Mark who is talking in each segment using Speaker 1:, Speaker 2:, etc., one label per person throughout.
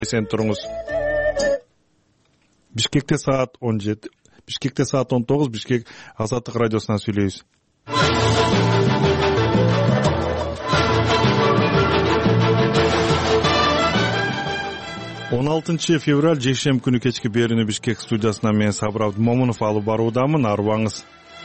Speaker 1: Эсен туруңуз. Бишкекте саат 17. Бишкекте саат 19. Бишкек Азаттык радиосунан сүйлөйбүз. 16 февраль жекшемби күнү кечки берүүнү Бишкек студиясынан мен Сабыр Абдымомунов алып баруудамын. Арыбаңыз.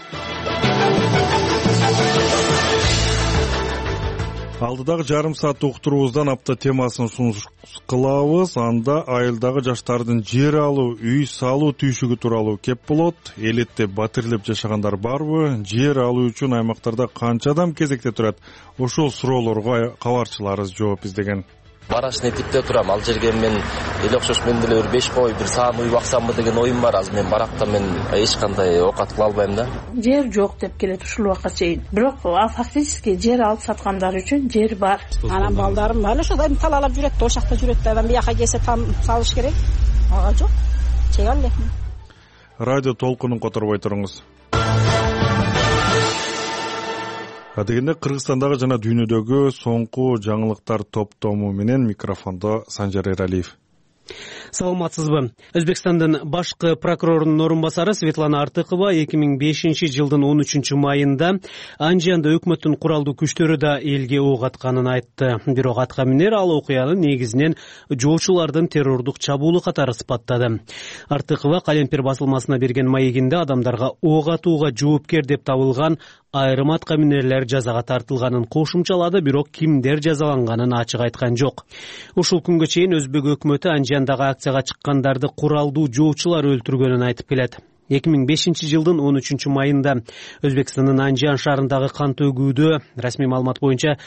Speaker 1: Алдыдагы жарым саат уктуруубуздан апта темасын сунуш кылабыз. Анда айылдагы жаштардын жер алуу, үй салуу түйшүгү тууралуу кеп болот. Элетте батирлеп жашагандар барбы? Жер алуу үчүн аймактарда канча адам кезекте турат? Ошол суроолорго кабарчыларыбыз жооп издеген.
Speaker 2: Барашны типтеп турам. Ал жерге мен эле окшош мен деле бир 5 кой, бир саам үй баксамбы деген оюм бар. Азыр мен баракта мен эч кандай оокат кыла албайм да.
Speaker 3: Жер жок деп келет ушул убакка чейин. Бирок фактически жер алып саткандар үчүн жер бар.
Speaker 4: Анан балдарым алы ошондой талалап жүрөт, ошол жакта жүрөт да. Анан бияка келсе там салыш керек. Ага жок. Чеге албайм.
Speaker 1: Радио толкунун которбой туруңуз. Адегенде Кыргызстандагы жана дүйнөдөгү соңку жаңылыктар топтому менен микрофондо Санжар Эралиев.
Speaker 5: Саламатсызбы? Өзбекстандын башкы прокурорунун орун басары Светлана Артыкова 2005 жылдын 13 майында Анжианда өкмөттүн куралдуу күчтөрү да элге ок атканын айтты. Бирок атка минер ал окуяны негизинен жоочулардын террордук чабуулу катары сыпаттады. Артыкова Калемпир басылмасына берген маегинде адамдарга ок атууга жоопкер деп табылган айрым атка минерлер жазага тартылганын кошумчалады, бирок кимдер жазаланганын ачык айткан жок. Ушул күнгө чейин Өзбек өкмөтү Анжиандагы акцияга чыккандарды куралдуу жоочулар өлтүргөнүн айтып келет. 2005 жылдын 13 майында Өзбекстандын Анжиан шаарындагы кан төгүүдө расмий маалымат боюнча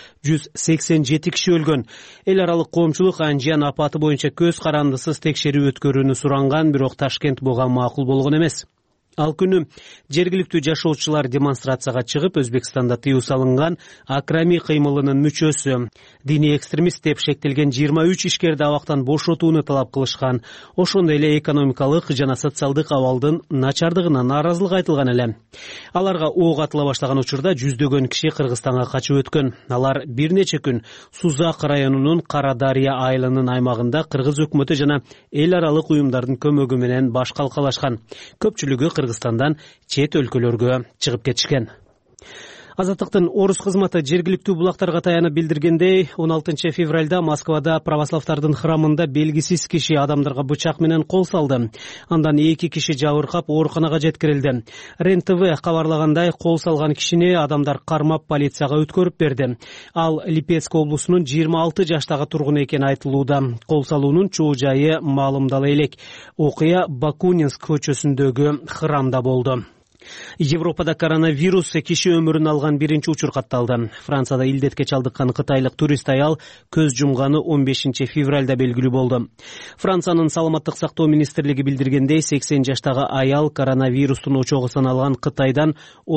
Speaker 5: 187 киши өлгөн. Эл аралык коомчулук Анжиан апаты боюнча көз карандысыз текшерүү өткөрүүнү суранган, бирок Ташкент буга макул болгон эмес. Ал күнү жергиликтүү жашоочулар демонстрацияга чыгып, Өзбекстанда тыюу салынган акрами кыймылынын мүчөсү, диний экстремист деп шектелген 23 ишкерди абактан бошотууну талап кылышкан. Ошондой эле экономикалык жана социалдык абалдын начардыгына нааразылык айтылган эле. Аларга ок атыла баштаган учурда жүздөгөн киши Кыргызстанга качып өткөн. Алар бир нече күн Сузак районунун Карадария айылынын аймагында Кыргыз өкмөтү жана эл аралык уюмдардын көмөгү менен баш калкалашкан. Көпчүлүгү Кыргызстандан чет өлкөлөргө чыгып кетишкен. Азаттыктын орус кызматы жергиликтүү булактарга таянып билдиргендей, 16 февралда Москвада православдардын храмында белгисиз киши адамдарга бычак менен кол салды. Андан 2 киши жабыркап ооруканага жеткирилди. РЕН-ТВ кабарлагандай, кол салган кишини адамдар кармап полицияга өткөрүп берди. Ал Липецк облусунун 26 жаштагы тургуну экени айтылууда. Кол салуунун чоо жайы маалымдала элек. Окуя Бакунинск көчөсүндөгү храмда болду. Европада коронавирус киши өмүрүн алган биринчи учур катталды. Францияда илдетке чалдыккан кытайлык турист аял көз жумганы 15 февралда белгилүү болду. Франциянын саламаттык сактоо министрлиги билдиргендей, 80 жаштагы аял коронавирустун очогу саналган Кытайдан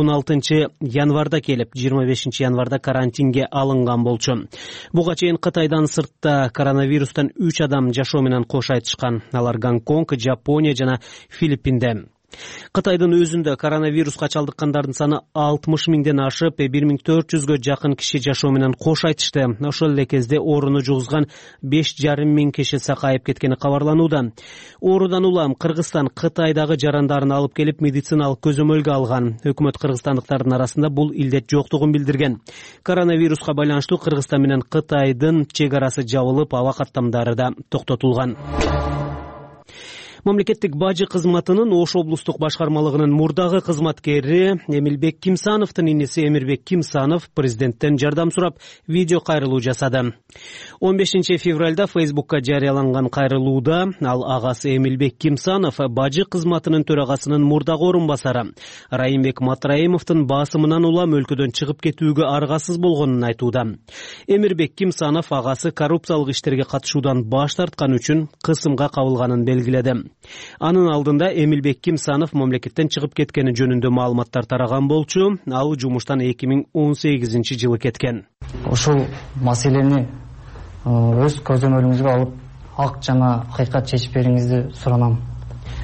Speaker 5: 16 январда келип, 25 январда карантинге алынган болчу. Буга чейин Кытайдан сыртта коронавирустан 3 адам жашоо менен кош айтышкан. Алар Гонконг, Жапония жана Филиппинде. Кытайдын өзүндө коронавируска чалдыккандардын саны 60 миңден ашып, 1400гө жакын киши жашоо менен кош айтышты. Ошол эле кезде ооруну жугузган 5,5 миң киши сакайып кеткени кабарланууда. Оорудан улам Кыргызстан Кытайдагы жарандарын алып келип медициналык көзөмөлгө алган. Өкмөт кыргызстандыктардын арасында бул илдет жоктугун билдирген. Коронавируска байланыштуу Кыргызстан менен Кытайдын чек арасы жабылып, аба каттамдары да токтотулган. Мамлекеттик бажы кызматынын Ош облустук башкармалыгынын мурдагы кызматкери Эмилбек Кимсановдун иниси Эмирбек Кимсанов президенттен жардам сурап видео кайрылуу жасады. 15 февралда Фейсбукка жарыяланган кайрылууда ал агасы Эмилбек Кимсанов бажы кызматынын төрагасынын мурдагы орун басары Райымбек Матраимовдун басымынан улам өлкөдөн чыгып кетүүгө аргасыз болгонун айтууда. Эмирбек Кимсанов агасы коррупциялык иштерге катышуудан баш тарткан үчүн кысымга кабылганын белгиледи. Анын алдында Эмилбек Кимсанов мамлекеттен чыгып кеткени жөнүндө маалыматтар тараган болчу. Ал жумуштан 2018 жылы кеткен.
Speaker 6: Ушул маселени өз көзөмөлүңүзгө алып, ак жана акыйкат чечип бериңизди суранам.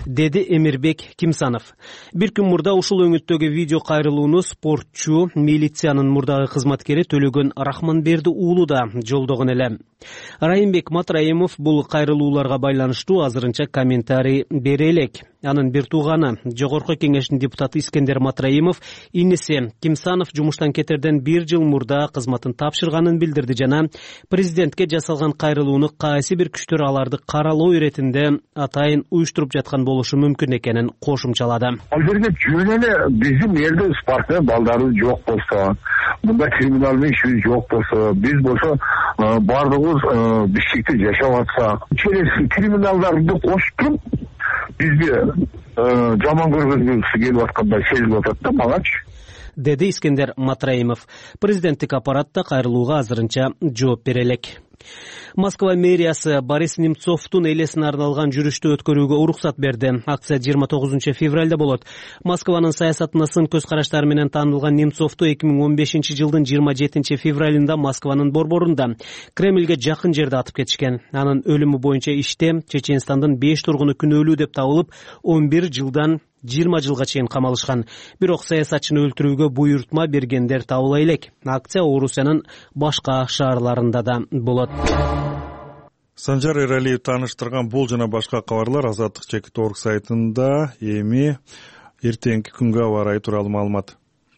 Speaker 5: деди Эмирбек Кимсанов. Бир күн мурда ушул өңүттөгү видео кайрылууну спортчу, милициянын мурдагы кызматкери Төлөгөн Рахманберди уулу да жолдогон эле. Райымбек Матраимов бул кайрылууларга байланыштуу азырынча комментарий бере элек. Анын бир тууганы, Жогорку Кеңештин депутаты Искендер Матраимов иниси Кимсанов жумуштан кетерден 1 жыл мурда кызматын тапшырганын билдирди жана президентке жасалган кайрылууну кайсы бир күчтөр аларды каралоо иретинде атайын уюштуруп жаткан болушу мүмкүн экенин кошумчалады.
Speaker 7: Ал жерде жөн эле биздин элде спортсмен балдары жок болсо, мында криминалдын иши жок болсо, биз болсо бардыгыбыз биштикте жашап атсак, через криминалдарды кошуп бизге жаман көргөзгүсү келип аткандай сезилип атат да мангачы,
Speaker 5: деди Искендер Матраимов. Президенттик аппарат да кайрылууга азырынча жооп бере элек. Москва мэриясы Борис Немцовдун элесине арналган жүрүштү өткөрүүгө уруксат берди. Акция 29 февралда болот. Москванын саясатына сын көз караштары менен таанылган Немцовду 2015 жылдын 27 февралында Москванын борборунда Кремльге жакын жерде атып кетишкен. Анын өлүмү боюнча иште Чеченстандын 5 тургуну күнөөлүү деп табылып, 11 жылдан 20 жылга чейин камалышкан. Бирок саясатчыны өлтүрүүгө буйртма бергендер табыла элек. Акция Орусиянын башка шаарларында да болот.
Speaker 1: Санжар Эралиев тааныштырган бул жана башка кабарлар Азаттык.org сайтында. Эми эртеңки күнгө аба ырайы тууралуу маалымат.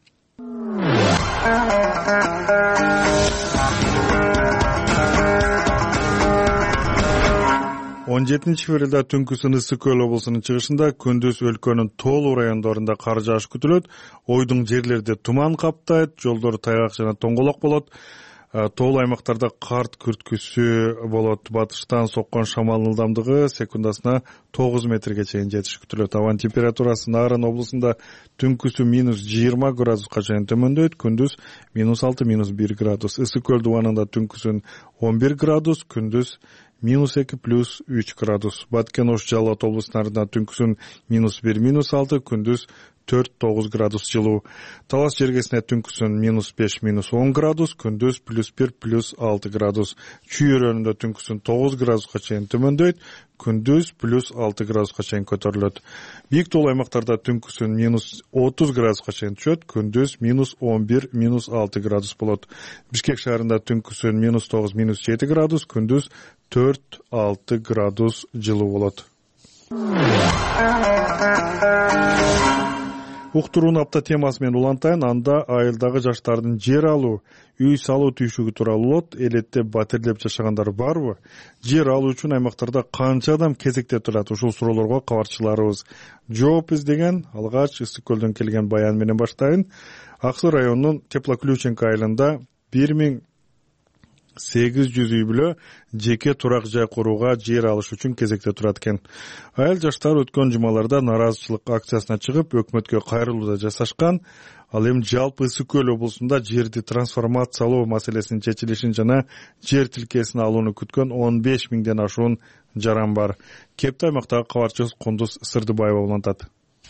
Speaker 1: 17 февралда түнкүсүн Ысык Көл облусунун чыгышында, күндүз өлкөнүн тоолуу райондорунда кар жааш күтүлөт. Ойдуң жерлерде туман каптайт, жолдор тайгак жана тоңголок болот. Тоолуу аймактарда карт күрткүсү болот. Батыштан соккон шамалдын ылдамдыгы секундасына 9 метрге чейин жетиши күтүлөт. Абанын температурасы Нарын облусунда түнкүсү -20 градуска чейин төмөндөйт, күндүз -6, -1 градус. Ысык Көл дубанында түнкүсүн 11 градус, күндүз -2 + 3 градус. Баткен Ош Жалал облустарында түнкүсүн -1, -6, күндүз 4-9 градус жылуу. Талас жергесине түнкүсүн -5, -10 градус, күндүз +1 + 6 градус. Чүй өрөөнүндө түнкүсүн 9 градуска чейин төмөндөйт, күндүз +6 градуска чейин көтөрүлөт. Бийик тоолуу аймактарда түнкүсүн -30 градуска чейин түшөт, күндүз -11, -6 градус болот. Бишкек шаарында түнкүсүн -9, -7 градус, күндүз 4-6 градус жылуу болот. Уктурууну апта темасы менен улантайын. Анда айылдагы жаштардын жер алуу, үй салуу түйшүгү тууралуу болот. Элетте батирлеп жашагандар барбы? Жер алуу үчүн аймактарда канча адам кезекте турат? Ушул суроолорго кабарчыларыбыз жооп издеген. Алгач Ысык Көлдөн келген баян менен баштайын. Аксы районунун Теплоключенко айылында 1800 үй бүлө жеке турак жай курууга жер алыш үчүн кезекте турат экен. Айыл жаштары өткөн жумаларда наразычылык акциясына чыгып, өкмөткө кайрылууда жасашкан. Ал эми жалпы Ысык Көл облусунда жерди трансформациялоо маселесинин чечилишин жана жер тилкесин алууну күткөн 15 миңден ашуун жаран бар. Кепти аймактагы кабарчыбыз Кундуз Сырдыбаева улантат.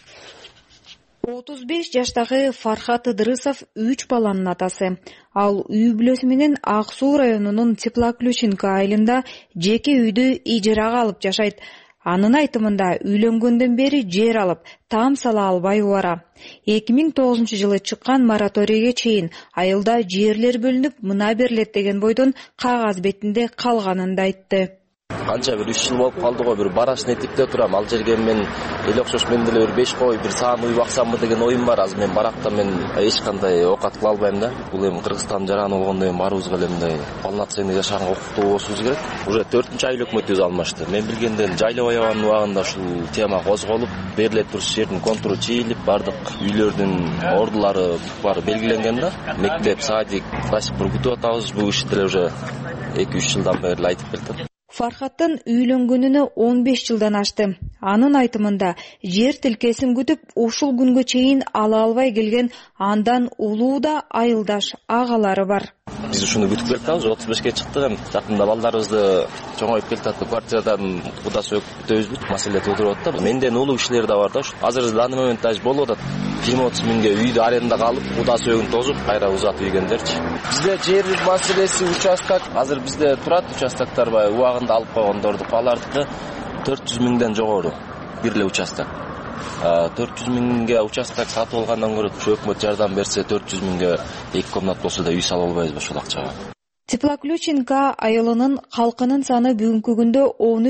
Speaker 8: 35 жаштагы Фархат Ыдырысов 3 баланын атасы. Ал үй бүлөсү менен Ак Суу районунун Теплоключенко айылында жеке үйдү ижарага алып жашайт. Анын айтымында үйлөнгөндөн бери жер алып, там сала албай убара. 2009 жылы чыккан мораторийге чейин айылда жерлер бөлүнүп, мына берилет деген бойдон кагаз бетинде калганын да айтты.
Speaker 2: Канча бир 3 жыл болуп калды го, бир барашны типтеп турам. Ал жерге мен эле окшош мен деле бир 5 кой, бир саам үй баксамбы деген оюм бар. Азыр мен баракта мен эч кандай оокат кыла албайм да. Бул эми Кыргызстан жараны болгондон кийин барыбызга эле мындай полноценный жашаганга укуктуу болушубуз керек. Уже 4-нчы айыл өкмөтүбүз алмашты. Мен билгенден Жайлап аябанын убагында ушул тема козголуп, бериле турчу жердин контуру чийилип, бардык үйлөрдүн ордулары баары белгиленген да. Мектеп, садик, до сих пор күтүп атабыз. Бул ишти деле уже 2-3 жылдан бери айтып келатат.
Speaker 8: Фархаттын үйлөнгөнүнө 15 жылдан ашты. Анын айтымында жер тилкесин күтүп, ушул күнгө чейин ала албай келген андан улуу да айылдаш агалары бар.
Speaker 2: Биз ушуну күтүп келатабыз, 35ке чыктык. Жакында балдарыбызды чоңоюп келатат, квартирадан куда сөк күтөбүзбү? Маселе туудуруп атат да. Менден улуу кишилер да бар да. Азыр данный момент даже болуп атат. 20-30 миңге үйдү арендага алып, куда сөөгүн тозуп, кайра узатып ийгендерчи. Бизде жер маселеси участок, азыр бизде турат участоктор бар, убагында алып койгондорду, алардыкы 400 миңден жогору. бир эле участок. 400 миңге участок сатып алгандан көрө өкмөт жардам берсе 400 миңге 2 комнат болсо да үй сала албайбызбы ошол акчага?
Speaker 8: Теплоключенко айылынын калкынын саны бүгүнкү күндө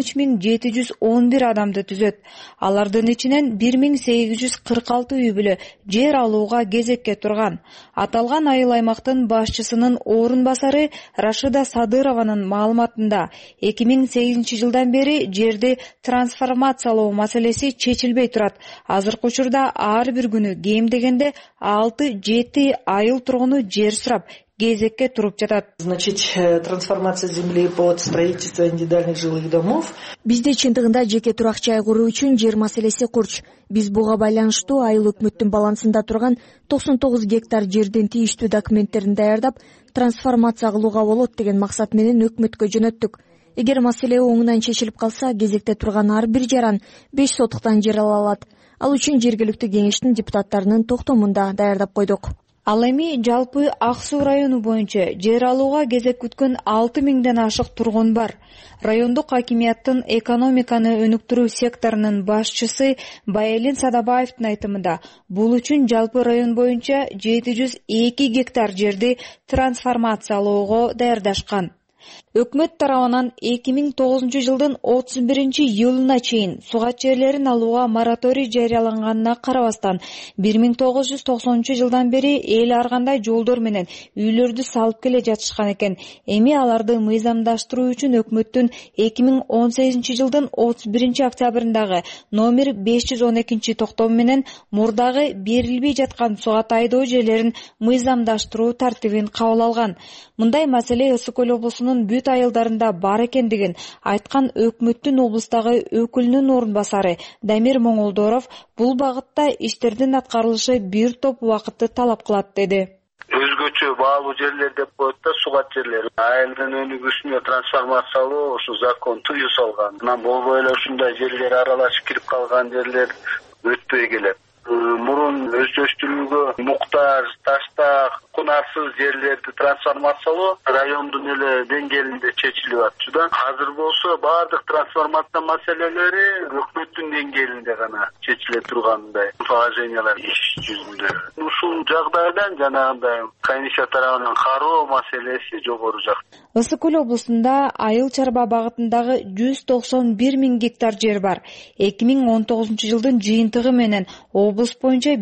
Speaker 8: 13.711 адамды түзөт. Алардын ичинен 1846 үй бүлө жер алууга кезекке турган. Аталган айыл аймактын башчысынын орун басары Рашида Садырованын маалыматында 2008 жылдан бери жерди трансформациялоо маселеси чечилбей турат. Азыркы учурда ар бир күнү кем дегенде 6-7 айыл тургуну жер сурап кезекке туруп жатат.
Speaker 9: Значит, трансформация земли под строительство индивидуальных жилых домов.
Speaker 10: Бизде чындыгында жеке турак жай куруу үчүн жер маселеси курч. Биз буга байланыштуу айыл өкмөттүн балансында турган 99 гектар жердин тийиштүү документтерин даярдап, трансформация кылууга болот деген максат менен өкмөткө жөнөттүк. Эгер маселе оңунан чечилип калса, кезекте турган ар бир жаран 5 сотуктан жер ала алат. Ал үчүн жергиликтүү кеңештин депутаттарынын токтомунда даярдап койдук.
Speaker 8: Ал эми жалпы Ак Суу району боюнча жер алууга кезек күткөн 6 миңден ашык тургун бар. Райондук хакимияттын экономиканы өнүктүрүү секторунун башчысы Байэлин Садабаевдин айтымында, бул үчүн жалпы район боюнча 702 гектар жерди трансформациялоого даярдашкан. Өкмөт тарабынан 2009 жылдын 31 июлуна чейин сугат жерлерин алууга мораторий жарыяланганына карабастан 1990 жылдан бери эл ар кандай жолдор менен үйлөрдү салып келе жатышкан экен. Эми аларды мыйзамдаштыруу үчүн өкмөттүн 2018 жылдын 31 октябрындагы номер 512 токтому менен мурдагы берилбей жаткан сугат айдоо жерлерин мыйзамдаштыруу тартибин кабыл алган. Мындай маселе Ысык Көл облусунун бүт айылдарында бар экендигин айткан өкмөттүн облустагы өкүлүнүн орун басары Дамир Моңолдоров бул багытта иштердин аткарылышы бир топ убакытты талап кылат деди.
Speaker 11: Өзгөчө баалуу жерлер деп коет да, сугат жерлер. Айылдын өнүгүүсүнө трансформациялоо ушу закон тыюу салган. Анан болбой эле ушундай жерлер аралашып кирип калган жерлер өтпөй келет. Мурун өздөштүрүүгө муктаж, таштак, кунарсыз жерлерди трансформациялоо райондун эле деңгээлинде чечилип атчу да. Азыр болсо баардык трансформация маселелери өкмөттүн деңгээлинде гана чечиле тургандай положениялар иш жүзүндө. Ушул жагдайдан жанагындай комиссия тарабынан кароо маселеси жогору жак.
Speaker 8: Ысык Көл облусунда айыл чарба багытындагы 191 миң гектар жер бар. 2019 жылдын жыйынтыгы менен облус боюнча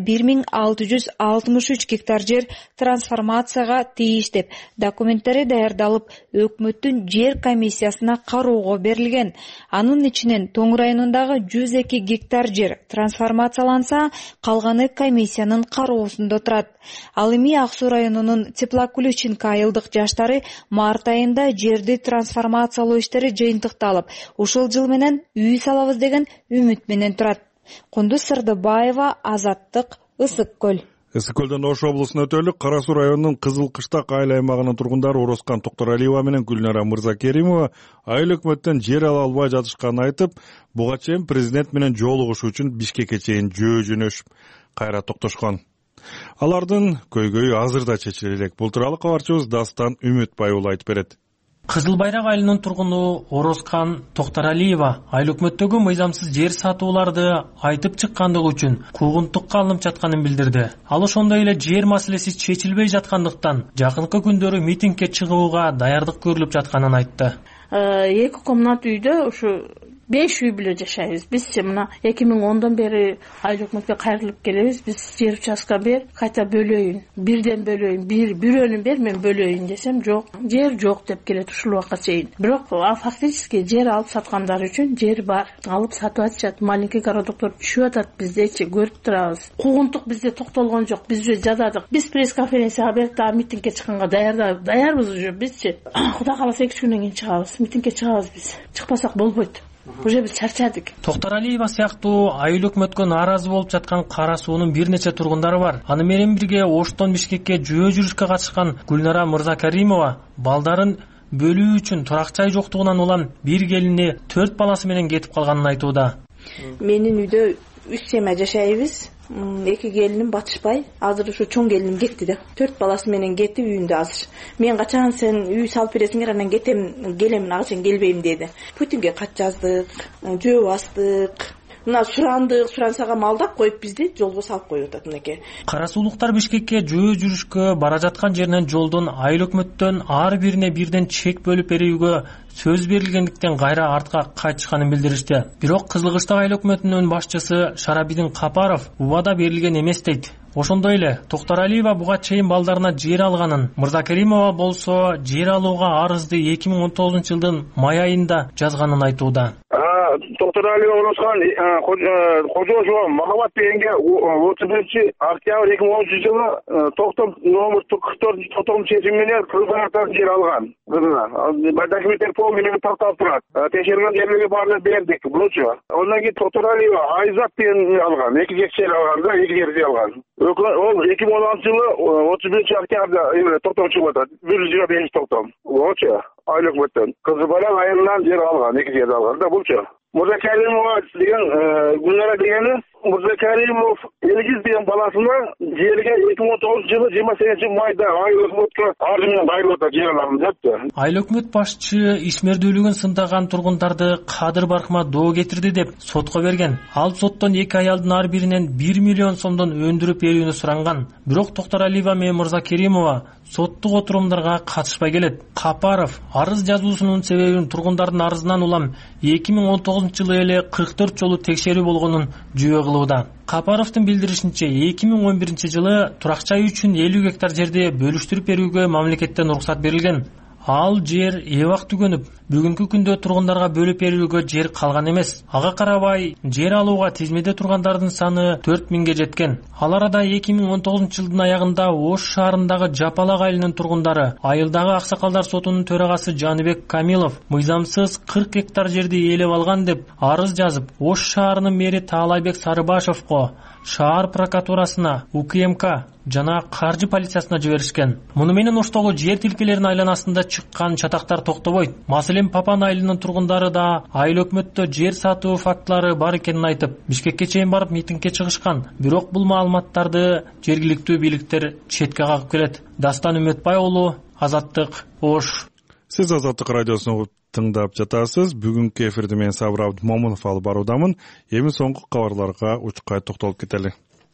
Speaker 8: 1663 гектар жер трансформацияга тийиш деп документтери даярдалып, өкмөттүн жер комиссиясына кароого берилген. Анын ичинен Тоң районундагы 102 гектар жер трансформацияланса, калганы комиссиянын кароосунда турат. Ал эми Ак Суу районунун Теплоключенко айылдык жаштары март айында жерди трансформациялоо иштери жыйынтыкталып, ушул жыл менен үй салабыз деген үмүт менен турат. Кундуз Сырдыбаева, Азаттык, Ысык Көл.
Speaker 1: Ысык Көлдөн Ош облусуна өтөлүк Кара Суу районунун Кызыл Кыштак айыл аймагынын тургундары Орозкан Токтуралиева менен Гүлнара Мырзакеримова айыл өкмөттөн жер ала албай жатышканын айтып, буга чейин президент менен жолугушуу үчүн Бишкекке чейин жөнөшүп кайра токтошкон. Алардын көйгөйү азырда чечиле элек. Бул тууралуу кабарчыбыз Дастан Үмүтбай уулу айтып берет.
Speaker 12: Кызыл Байрак айылынын тургуну Орозкан Токтуралиева айыл өкмөттөгү мыйзамсыз жер сатууларды айтып чыккандыгы үчүн куугунтукка алынып жатканын билдирди. Ал ошондой эле жер маселеси чечилбей жаткандыктан жакынкы күндөрү митингге чыгууга даярдык көрүлүп жатканын айтты.
Speaker 3: 2 комнат үйдө ушу 5 үй бүлө жашайбыз. Биз мына 2010 бери айыл өкмөткө кайрылып келебиз. Биз жер участка бер, кайта бөлөйүн. Бирден бөлөйүн, бирөөнү бер, мен бөлөйүн десем, жок. Жер жок деп келет ушул убакка чейин. Бирок фактически жер алып саткандар үчүн жер бар. Алып сатып атышат. Маленький городоктор түшүп атат, биздечи көрүп турабыз. Куугунтук бизде токтолгон жок. Биз уже жазадык. Биз пресс-конференцияга берип, да митингге чыкканга даярбыз уже бизчи. Кудай кааласа 2 күндөн кийин чыгабыз. Митингге чыгабыз биз. Чыкпасак болбойт. Уже биз чарчадык.
Speaker 12: Токтуралиева сыяктуу айыл өкмөткө нааразы болуп жаткан Кара Суунун бир нече тургундары бар. Аны менен бирге Оштон Бишкекке жөө жүрүшкө катышкан Гүлнара Мырзакеримова балдарын бөлүү үчүн турак жай жоктугунан улам бир келини 4 баласы менен кетип калганын айтууда.
Speaker 3: Менин үйдө 3 семья жашайбыз. 2 келиним батышпай, азыр ушу чоң келиним кетти да. 4 баласы менен кетти үйүндө азыр. Мен качан сен үй салып бересиңер, анан келемин, ага чейин келбейм деди. Путинге кат жаздык, жөө бастык.
Speaker 9: мына сурансага малдап коюп бизди жолго салып коюп атат мынакей.
Speaker 12: Кара суулуктар Бишкекке жөө жүрүшкө бара жаткан жеринен жолдон айыл өкмөттөн ар бирине бирден чек бөлүп берүүгө сөз берилгендиктен кайра артка кайтышканын билдиришти. Бирок Кызылкыштагы айыл өкмөтүнүн башчысы Шарабидин Капаров убада берилген эмес дейт. Ошондой эле Токтаралиева буга чейин балдарына жер алганын, Мырзакеримова болсо жер алууга арызды 2019-жылдын май айында жазганын айтууда.
Speaker 7: Токтаралиева оросхан Кожошова Махабат дегенге 31-октябрь 2013-жылы токтом номер 44 токтом чечими менен кыздардан жер алган. Документтер полный такталып турат. Текшерген жерлерге баарын бердик. Булчу. Ондан кийин Токтаралиева Айзат деген алган. 2 гектар алганда 2 жерде алган. Ол 2016-жылы 31-октябрда токтом чыгып атат. 125 токтом. Булчу. Айыл өкмөттөн. Кызылбалаң айылынан жер алган, 2 жерде алган да булчу. Мырзакеримова деген Гүлнара дегени Мырзакеримов Элгиз деген баласына жерге 2019-жылы 28-майда айыл өкмөткө арыз менен кайрылып жер аламын депти.
Speaker 12: Айыл өкмөт башчы ишмердүүлүгүн сындаган тургундарды Кадыр Баркма доо кетирди деп сотко берген. Ал соттон 2 аялдын ар биринен 1 миллион сомдон өндүрүп берүүнү суранган. Бирок Токтаралиева менен Мырзакеримова соттук отурумдарга катышпай келет. Капаров арыз жазуусунун себебин тургундардын арызынан улам 2019-жылы эле 44 жолу текшерүү болгонун жүйө кылууда. Капаровдун билдиришинче 2011-жылы турак жай үчүн 50 гектар жерди бөлүштүрүп берүүгө мамлекеттен уруксат берилген. Ал жер эбак түгөнүп, бүгүнкү күндө тургундарга бөлүп берүүгө жер калган эмес. Ага карабай, жер алууга тизмеде тургандардын саны 4000ге жеткен. Ал арада 2019-жылдын аягында Ош шаарындагы Жапалак айылынын тургундары айылдагы аксакалдар сотунун төрагасы Жаныбек Камилов мыйзамсыз 40 гектар жерди ээлеп алган деп арыз жазып, Ош шаарынын мэри Таалайбек Сарыбашевго, шаар прокуратурасына, УКМК жана каржы полициясына жиберишкен. Муну менен Оштогу жер тилкелеринин айланасында чыккан чатактар токтобойт. Маселен, Папан айылынын тургундары да айыл өкмөттө жер сатуу фактылары бар экенин айтып, Бишкекке чейин барып митингге чыгышкан. Бирок бул маалыматтарды жергиликтүү бийликтер четке кагып келет. Дастан Үмөтбай уулу, Азаттык, Ош.
Speaker 1: Сиз Азаттык радиосун тыңдап жатасыз. Бүгүнкү эфирди мен Сабыр Абдымомунов алып баруудамын. Эми соңку кабарларга учкай токтолуп кетели.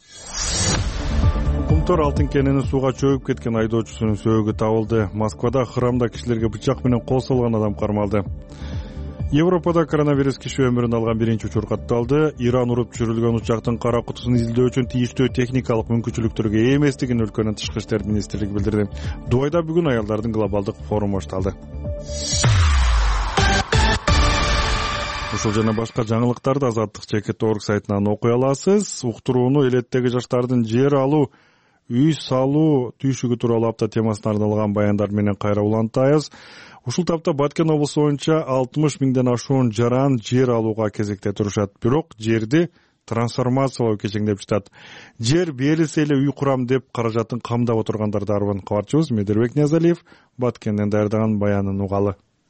Speaker 1: Кумтор алтын кенени сууга чөгүп кеткен айдоочусунун сөөгү табылды. Москвада храмда кишилерге бычак менен кол салган адам кармалды. Европада коронавирус киши өмүрүн алган биринчи учур катталды. Иран уруп түшүрүлгөн учактын кара кутусун изилдөө үчүн тийиштүү техникалык мүмкүнчүлүктөргө ээ эместигин өлкөнүн тышкы иштер министрлиги билдирди. Дубайда бүгүн аялдардын глобалдык форуму башталды. Ушул жана башка жаңылыктарды Азаттык.org сайтынан окуй аласыз. Уктурууну элеттеги жаштардын жер алуу, үй салуу түйшүгү тууралуу апта темасына арналган баяндар менен кайра улантабыз. Ушул тапта Баткен облусу боюнча 60 миңден ашуун жаран жер алууга кезекте турушат. Бирок жерди трансформациялоо кечеңдеп жатат. Жер берилсе эле үй курам деп каражатын камдап отургандар дарбын. Кабарчыбыз Медербек Ниязалиев Баткенден даярдаган баянын угалы.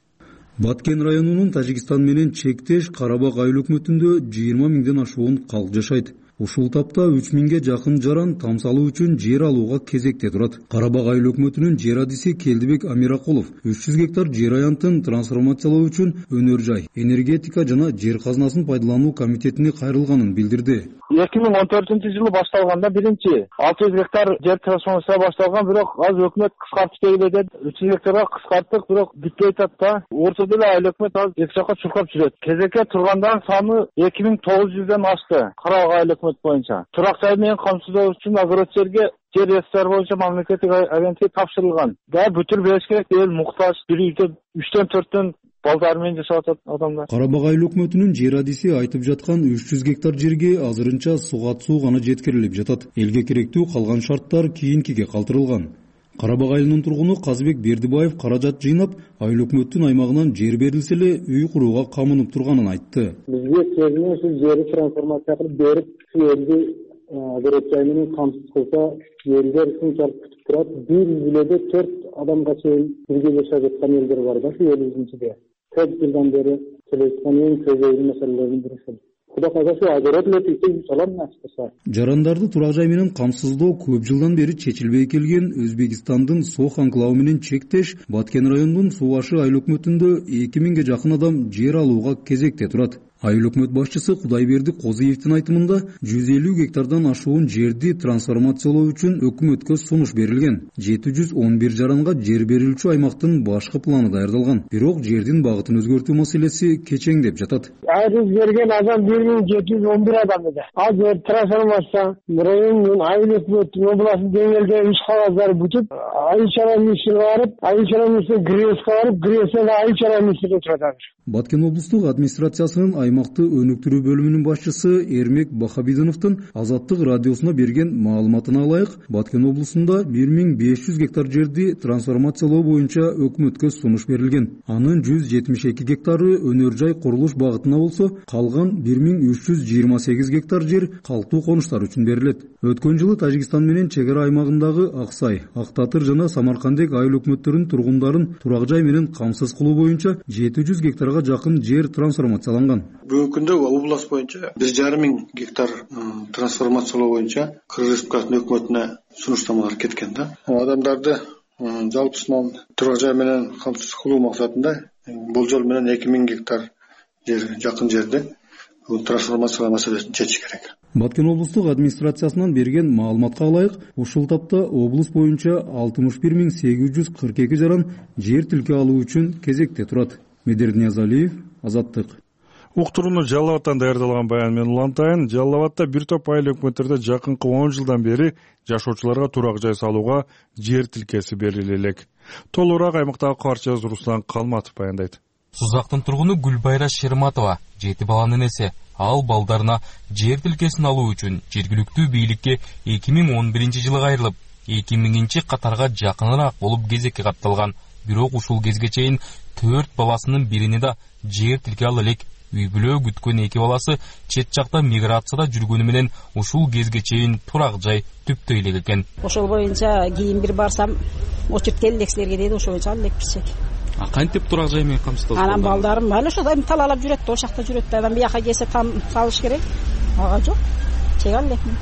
Speaker 13: Баткен районунун Тажикстан менен чектеш Карабак айыл өкмөтүндө 20 миңден ашуун калк жашайт. Ушул тапта 3 миңге жакын жаран тамсалуу үчүн жер алууга кезекте турат. Карабак айыл өкмөтүнүн жер адиси Келдибек Амиракулов 300 гектар жер аянтын трансформациялоо үчүн өнөр жай, энергетика жана жер казынасын пайдалануу комитетине кайрылганын билдирди.
Speaker 14: 2014-жылы башталганда биринчи 600 гектар жер трансформация башталган, бирок аз өкмөт кыскартып келе деп 300 гектарга кыскарттык, бирок бүтпөй атат да. Ортодо эле айыл өкмөт аз эки жакка чуркап жүрөт. Кезекке тургандардын саны 2900ден ашты. Карабак айыл өкмөт боюнча турак жай менен камсыздоо үчүн агротчерге жер ресурстары боюнча мамлекеттик агенттикке тапшырылган. Да бүтүр бериш керек, эл муктаж, бир үйдө 3-4 балдар менен жашап атат адамдар.
Speaker 13: Карабак айыл өкмөтүнүн жер адиси айтып жаткан 300 гектар жерге азырынча суга суу гана жеткирилип жатат. Элге керектүү калган шарттар кийинкиге калтырылган. Карабак айылынын тургуну Казыбек Бердибаев каражат жыйнап, айыл өкмөттүн аймагынан жер берилсе эле үй курууга камынып турганын айтты.
Speaker 15: Бизге чегине ушул жерди трансформация кылып берип, элди агротчай менен камсыз кылса, элдер ушунчалык күтүп турат. Бир үйлөдө 4 адамга чейин бирге жашап жаткан элдер бар да, ушул элибиздин ичинде. 4 жылдан бери кележаткан эң көбөйгөн маселелердин бири ушул. Кудай кааласа агрот летиси салам ачса.
Speaker 13: Жарандарды турак жай менен камсыздоо көп жылдан бери чечилбей келген Өзбекстандын Сох анклавы менен чектеш Баткен районунун Сууашы айыл өкмөтүндө 2000ге жакын адам жер алууга кезекте турат. Айыл өкмөт башчысы Кудайберди Козиевдин айтымында 150 гектардан ашуун жерди трансформациялоо үчүн өкмөткө сунуш берилген. 711 жаранга жер берилүүчү аймактын башкы планы даярдалган. Бирок жердин багытын өзгөртүү маселеси кечеңдеп жатат.
Speaker 16: Айрыз берген адам 1711 адам эди. Ал жер трансформация районунун айыл өкмөттүн областын деңгээлде иш кагаздары бүтүп, айыл чара министрге барып, айыл чара министри Греске барып, Гресте айыл чара министри турат азыр.
Speaker 13: Баткен облустук администрациясынын аймакты өнүктүрүү бөлүмүнүн башчысы Эрмек Бахабидиновдун Азаттык радиосуна берген маалыматына ылайык, Баткен облусунда 1500 гектар жерди трансформациялоо боюнча өкмөткө сунуш берилген. Анын 172 гектары өнөр жай курулуш багытына болсо, калган 1328 гектар жер калктуу конуштар үчүн берилет. Өткөн жылы Тажикстан менен чек ара аймагындагы Аксай, Актатыр жана Самаркандек айыл өкмөттөрүнүн тургундарын турак жай менен камсыз кылуу боюнча 700 гектарга жакын жер трансформацияланган.
Speaker 17: Бүгүнкү күндө область боюнча 1,5 гектар трансформациялоо боюнча Кыргыз Республикасынын өкмөтүнө сунуштамалар кеткен да. Адамдарды жалпысынан турак жай менен камсыз кылуу максатында болжол менен 2000 гектар жер жакын жерде трансформациялоо маселесин чечиш керек.
Speaker 13: Баткен облустук администрациясынан берген маалыматка ылайык, ушул тапта облус боюнча 61842 жаран жер тилке алуу үчүн кезекте турат. Медерниз Алиев, Азаттык.
Speaker 1: Уктурууну Жалал абадтан даярдалган баян менен улантайын. Жалал абадта бир топ айыл өкмөттөрдө жакынкы 10 жылдан бери жашоочуларга турак жай салууга жер тилкеси бериле элек. Толугураак аймактагы кабарчыбыз Руслан Калматов баяндайт.
Speaker 18: Сузактын тургуну Гүлбайра Шерматова 7 баланын энеси. Ал балдарына жер тилкесин алуу үчүн жергиликтүү бийликке 2011 жылы кайрылып, 2000 катарга жакыныраак болуп кезекке катталган. Бирок ушул кезге чейин 4 баласынын бирини да жер тилке ала элек. Үй бүлө күткөн 2 баласы чет жакта миграцияда жүргөнү менен ушул кезге чейин турак жай түптөй элек экен.
Speaker 4: Ошол боюнча кийин бир барсам, очередь келди кишилерге дейт, ошол боюнча алып элекпичек.
Speaker 18: Кантип турак жай менен камсыздалып?
Speaker 4: Анан балдарым алы ошондой талалап жүрөт, ошол жакта жүрөт. Адам бияка келсе там салыш керек. Ага жок. Чек алып элекмин.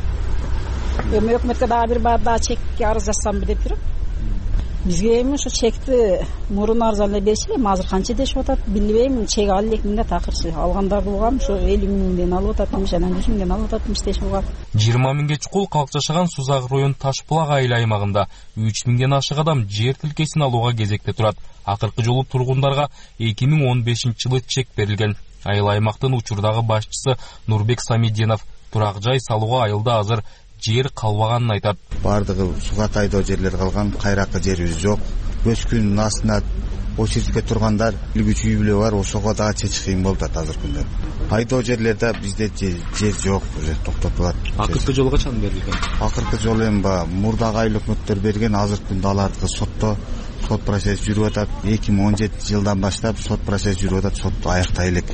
Speaker 4: Эми өкмөткө дагы бир бар да чекке арыз жазсамбы деп жүрөм. Бизге эми ошо чекти мурун арзан эле беришти, эми азыр канча дешип атат билбейм. Чек алып элекмин да такырчы. Алгандарды угам, ошо 50 миңден алып ататмыш, анан 100 миңден алып ататмыш дешип угам.
Speaker 18: 20 миңге чукул калк жашаган Сузак район Ташбулак айыл аймагында 3 миңден ашык адам жер тилкесин алууга кезекте турат. Акыркы жолу тургундарга 2015 жылы чек берилген. Айыл аймактын учурдагы башчысы Нурбек Самидинов турак жай салууга айылда азыр жер калбаганын айтат.
Speaker 19: Бардыгы суга тайдоо жерлер калган, кайракы жерибиз жок. Көчкүнүн астына очередке тургандар үлгүч үй бүлө бар, ошого дагы чечиш кыйын болуп атат азыркы күндө. Тайдоо жерлерде бизде жер жок, уже токтотулат.
Speaker 18: Акыркы жолу качан берилген?
Speaker 19: Акыркы жолу эми мурдагы айыл өкмөттөр берген, азыркы күндө алардыкы сотто сот процесси жүрүп атат. 2017 жылдан баштап сот процесси жүрүп атат, сот аяктай элек.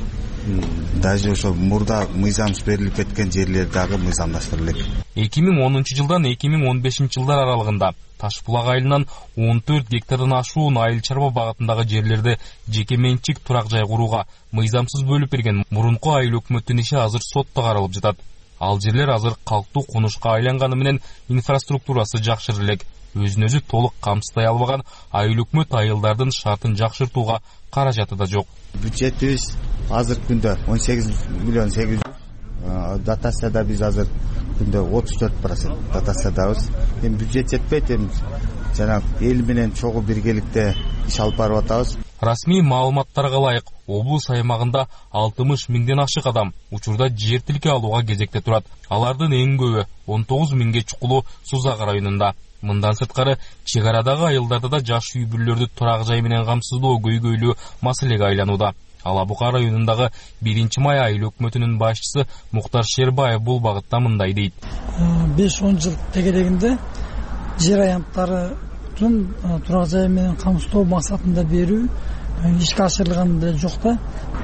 Speaker 19: Даже ошо мурда мыйзамсыз берилип кеткен жерлер дагы мыйзамдаштырылат.
Speaker 18: 2010 жылдан 2015 жылдар аралыгында Ташбулак айылынан 14 гектардан ашуун айыл чарба багытындагы жерлерди жеке менчик турак жай курууга мыйзамсыз бөлүп берген мурунку айыл өкмөттүн иши азыр сотто каралып жатат. Ал жерлер азыр калктуу конушка айланганы менен инфраструктурасы жакшырып элек. Өзүн-өзү толук камсыздай албаган айыл өкмөт айылдардын шартын жакшыртууга каражаты да жок.
Speaker 19: Бюджетибиз азыр күндө 18 миллион 800. Дотацияда биз азыр күндө 34% дотациядабыз. Эми бюджет жетпейт, эми жана эл менен чогуу биргеликте иш алып барып атабыз.
Speaker 18: Расмий маалыматтарга ылайык, облус аймагында 60 миңден ашык адам учурда жер тилке алууга кезекте турат. Алардын эң көбү 19 миңге чукулу Сузак районунда. Мындан сырткары чек арадагы айылдарда да жаш үй бүлөлөрдү турак жай менен камсыздоо көйгөйлүү маселеге айланууда. Алабука районундагы 1-май айыл өкмөтүнүн башчысы Муктар Шербаев бул багытта мындай дейт.
Speaker 20: 5-10 жыл тегерегинде жер аянттарын турак жай менен камсыздоо максатында берүү ишке ашырылган деле жок да.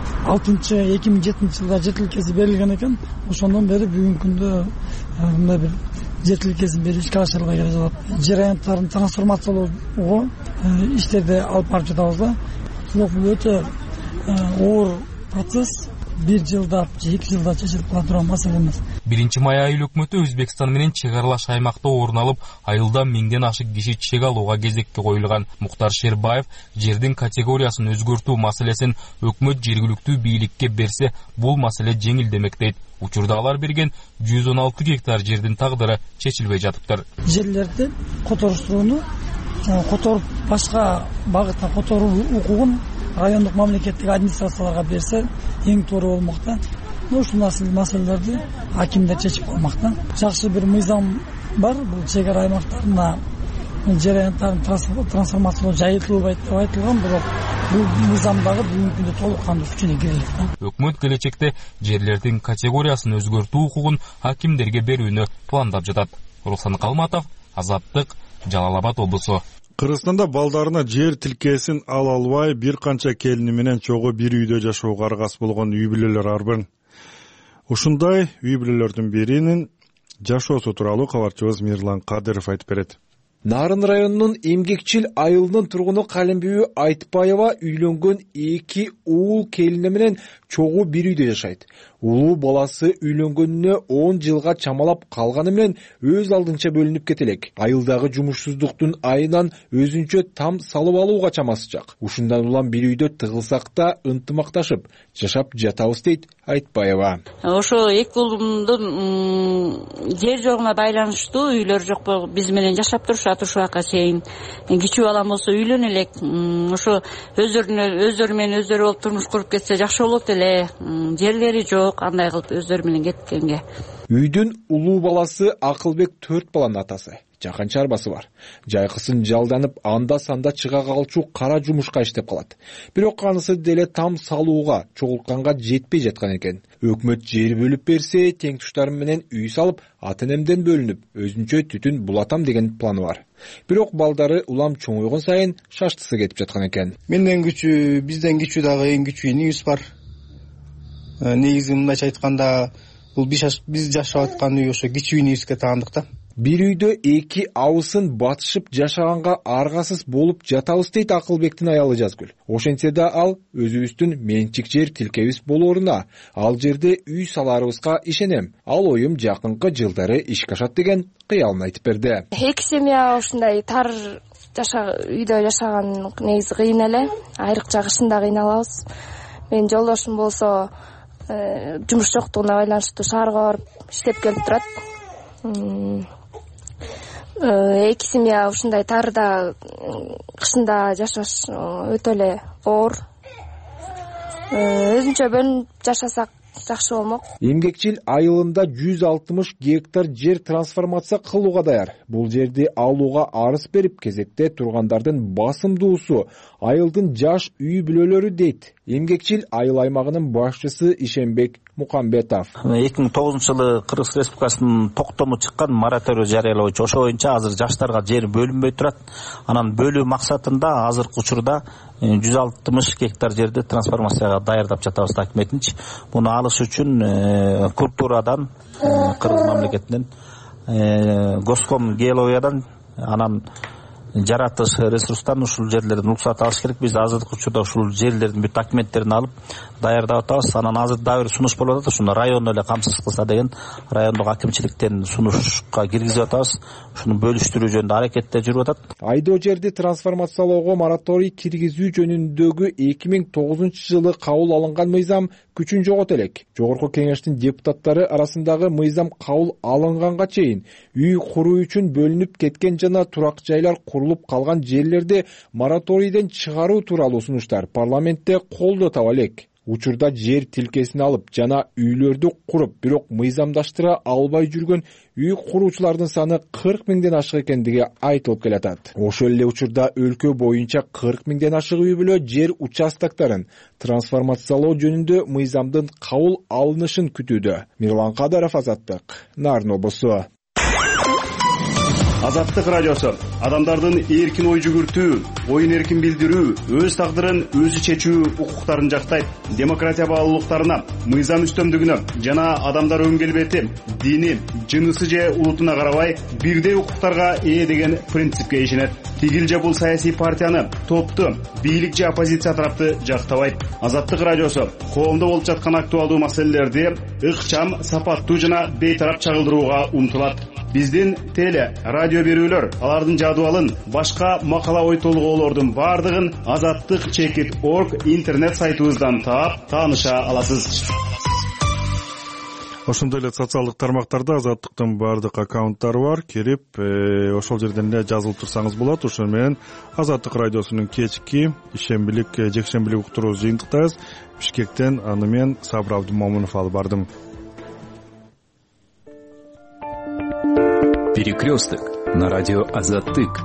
Speaker 20: 2007 жылда жер тилкеси берилген экен. Ошондон бери бүгүнкү күндө мындай бир жер тилкесин берүү ишке ашырылбай келе жатат. Жер аянттарын трансформациялоого иштерди алып барып жатабыз да. Бирок бул өтө оор процесс. 1 жылда же 2 жылда чечилип кала турган маселе эмес.
Speaker 18: 1-май айыл өкмөтү Өзбекстан менен чек аралаш аймакта орун алып, айылда 1000ден ашык киши чек алууга кезекке коюлган. Муктар Шербаев жердин категориясын өзгөртүү маселесин өкмөт жергиликтүү бийликке берсе, бул маселе жеңилдемек дейт. Учурда алар берген 116 гектар жердин тагдыры чечилбей жатыптыр.
Speaker 20: Жерлерди которуштурууну, которуп башка багытта которуу укугун райондук мамлекеттик администрацияларга берсе эң туура болмок да. Ушул маселелерди акимдер чечип коймок да. Жакшы бир мыйзам бар, бул чек ара аймактарына жер аянттарын трансформациялоо жайылтылбай деп айтылган, бирок бул мыйзамдагы бүгүнкү күндө толук кандуу күчүнө кирилет да.
Speaker 18: Өкмөт келечекте жерлердин категориясын өзгөртүү укугун акимдерге берүүнү пландап жатат. Руслан Калматов, Азаттык, Жалал Абад облусу.
Speaker 1: Кыргызстанда балдарына жер тилкесин ала албай бир канча келини менен чогуу бир үйдө жашоого аргасыз болгон үй бүлөлөр арбын. Ушундай үй бүлөлөрдүн биринин жашоосу тууралуу кабарчыбыз Мирлан Кадыров айтып берет.
Speaker 21: Нарын районунун Эмгекчил айылынын тургуну Калимбүү Айтбаева үйлөнгөн 2 уул келини менен чогуу бир үйдө жашайт. Улуу баласы үйлөнгөнүнө 10 жылга чамалап калганы менен өз алдынча бөлүнүп кетелек. Айылдагы жумушсуздуктун айынан өзүнчө там салып алууга чамасы жак. Ушундан улам бир үйдө тыгылсак да ынтымакташып жашап жатабыз дейт Айтбаева.
Speaker 22: Ошо эки уулумдун жер жогуна байланыштуу үйлөр жок, биз менен жашап турушат ушуга чейин. Кичүү балам болсо үйлөнө элек. Ошо өздөрү менен өздөрү болуп турмуш куруп кетсе жакшы болот эле. Жерлери жок, андай кылып өздөрү менен кеткенге.
Speaker 21: Үйдүн улуу баласы Акылбек 4 баланын атасы. Жакын чарбасы бар. Жайкысын жалданып, анда-санда чыга калчу кара жумушка иштеп калат. Бирок анысы деле там салууга, чогултканга жетпей жаткан экен. Өкмөт жер бөлүп берсе, теңтуштары менен үй салып, ата-энемден бөлүнүп, өзүнчө түтүн булатам деген планы бар. Бирок балдары улам чоңойгон сайын шаштысы кетип жаткан экен.
Speaker 23: Менден күчүү, бизден күчүү дагы эң күчүү инибиз бар. Негизи мындайча айтканда, бул биз жашап аткан үй ошо кичүү инибизге таандык да.
Speaker 21: Бир үйдө 2 абысын батышып жашаганга аргасыз болуп жатабыз дейт Акылбектин аялы Жазгүл. Ошентсе да ал өзүбүздүн менчик жер тилкебиз болоруна, ал жерде үй саларыбызга ишенем. Ал оюм жакынкы жылдары ишке ашат деген кыялын айтып берди.
Speaker 24: Эки семья ушундай тар үйдө жашаган негизи кыйын эле. Айрыкча кышында кыйналабыз. Менин жолдошум болсо жумуш жоктугуна байланыштуу шаарга барып иштеп келип турат. Эки семья ушундай тарда кышында жашаш өтө эле оор. Өзүнчө бөлүнүп жашасак жакшы болмок.
Speaker 21: Эмгекчил айылында 160 гектар жер трансформация кылууга даяр. Бул жерди алууга арыз берип кезекте тургандардын басымдуусу айылдын жаш үй бүлөлөрү дейт. Эмгекчил айыл аймагынын башчысы Ишенбек Мукамбетов.
Speaker 25: 2009-жылы Кыргыз Республикасынын токтому чыккан мораторий жарыялоочу. Ошо боюнча азыр жаштарга жер бөлүнбөй турат. Анан бөлүү максатында азыркы учурда 160 гектар жерди трансформацияга даярдап жатабыз акиметинчи. Муну алыш үчүн культурадан, Кыргыз мамлекетинен, Госком геологиядан, анан жаратылыш ресурстан ушул жерлерден уруксат алыш керек. Биз азыркы учурда ушул жерлердин бүт документтерин алып даярдап атабыз. Анан азыр дагы бир сунуш болуп атат. Ушуну район эле камсыз кылса деген райондук акимчиликтен сунушка киргизип атабыз. Ушуну бөлүштүрүү жөнүндө аракеттер жүрүп атат.
Speaker 21: Айдоо жерди трансформациялоого мораторий киргизүү жөнүндөгү 2009-жылы кабыл алынган мыйзам күчүн жогот элек. Жогорку кеңештин депутаттары арасындагы мыйзам кабыл алынганга чейин үй куруу үчүн бөлүнүп кеткен жана турак жайлар курулуп калган жерлерди мораторийден чыгаруу тууралуу сунуштар парламентте колдоо таба элек. Учурда жер тилкесин алып жана үйлөрдү куруп, бирок мыйзамдаштыра албай жүргөн үй куруучулардын саны 40 миңден ашык экендиги айтылып келатат. Ошол эле учурда өлкө боюнча 40 миңден ашык үй бүлө жер участоктарын трансформациялоо жөнүндө мыйзамдын кабыл алынышын күтүүдө. Мирлан Кадыров, Азаттык, Нарын облусу.
Speaker 2: Азаттык радиосу адамдардын эркин ой жүгүртүү, оюн эркин билдирүү, өз тагдырын өзү чечүү укуктарын жактайт. Демократия баалуулуктарына, мыйзам үстөмдүгүнө жана адамдар өн келбети, дини, жынысы же улутуна карабай бирдей укуктарга ээ деген принципке ишенет. Тигил же бул саясий партияны, топту, бийлик же оппозиция тарапты жактабайт. Азаттык радиосу коомдо болуп жаткан актуалдуу маселелерди ыкчам, сапаттуу жана бейтарап чагылдырууга умтулат. Биздин теле, радио берүүлөр, алардын жадыбалын, башка макала ой толгоолордун бардыгын azattik.org интернет сайтыбыздан таап, тааныша аласыз.
Speaker 1: Ошондой эле социалдык тармактарда Азаттыктын бардык аккаунттары бар. Кирип, ошол жерден эле жазылып турсаңыз болот. Ошол менен Азаттык радиосунун кечки ишембилик, жекшембилик уктуруубузду жыйынтыктайбыз. Бишкектен аны мен Сабыр Абдымомунов алып бардым.
Speaker 5: Перекресток на радио Азаттык.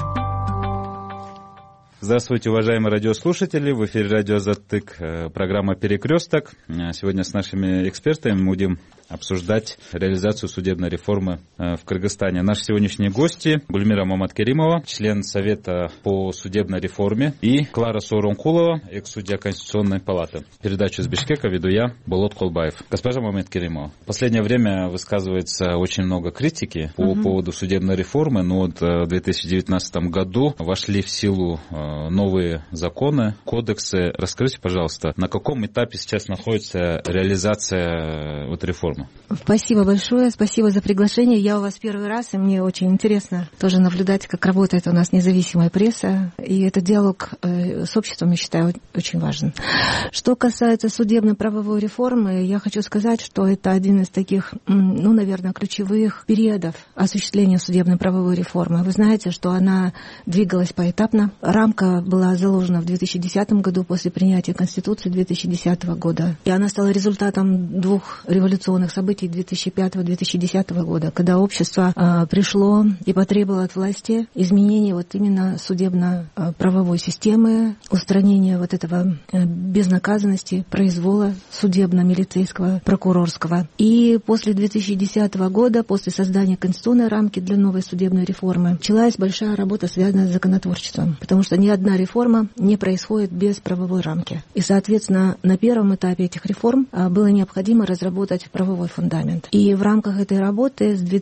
Speaker 6: Здравствуйте, уважаемые радиослушатели. В эфире радио Азаттык, программа «Перекресток». Сегодня с нашими экспертами мы будем обсуждать реализацию судебной реформы в Кыргызстане. Наши сегодняшние гости — Гульмира Маматкеримова, член Совета по судебной реформе, и Клара Сооронкулова, экс-судья Конституционной палаты. Передачу из Бишкека веду я, Болот Колбаев. Госпожа Маматкеримова, в последнее время высказывается очень много критики по поводу судебной реформы, но вот в 2019 году вошли в силу новые законы, кодексы. Расскажите, пожалуйста, на каком этапе сейчас находится реализация реформы?
Speaker 10: Спасибо большое, спасибо за приглашение. Я у вас первый раз, и мне очень интересно тоже наблюдать, как работает у нас независимая пресса. И этот диалог с обществом, я считаю, очень важен. Что касается судебно-правовой реформы, я хочу сказать, что это один из таких, наверное, ключевых периодов осуществления судебно-правовой реформы. Вы знаете, что она двигалась поэтапно. Рамка была заложена в 2010 году после принятия Конституции 2010 года. И она стала результатом двух революционных событий 2005-2010 года, когда общество пришло и потребовало от власти изменения именно судебно-правовой системы, устранения этого безнаказанности, произвола судебно-милицейского, прокурорского. И после 2010 года, после создания конституционной рамки для новой судебной реформы, началась большая работа, связанная с законотворчеством, потому что ни одна реформа не происходит без правовой рамки. И, соответственно, на первом этапе этих реформ было необходимо разработать правовой фундамент. И в рамках этой работы с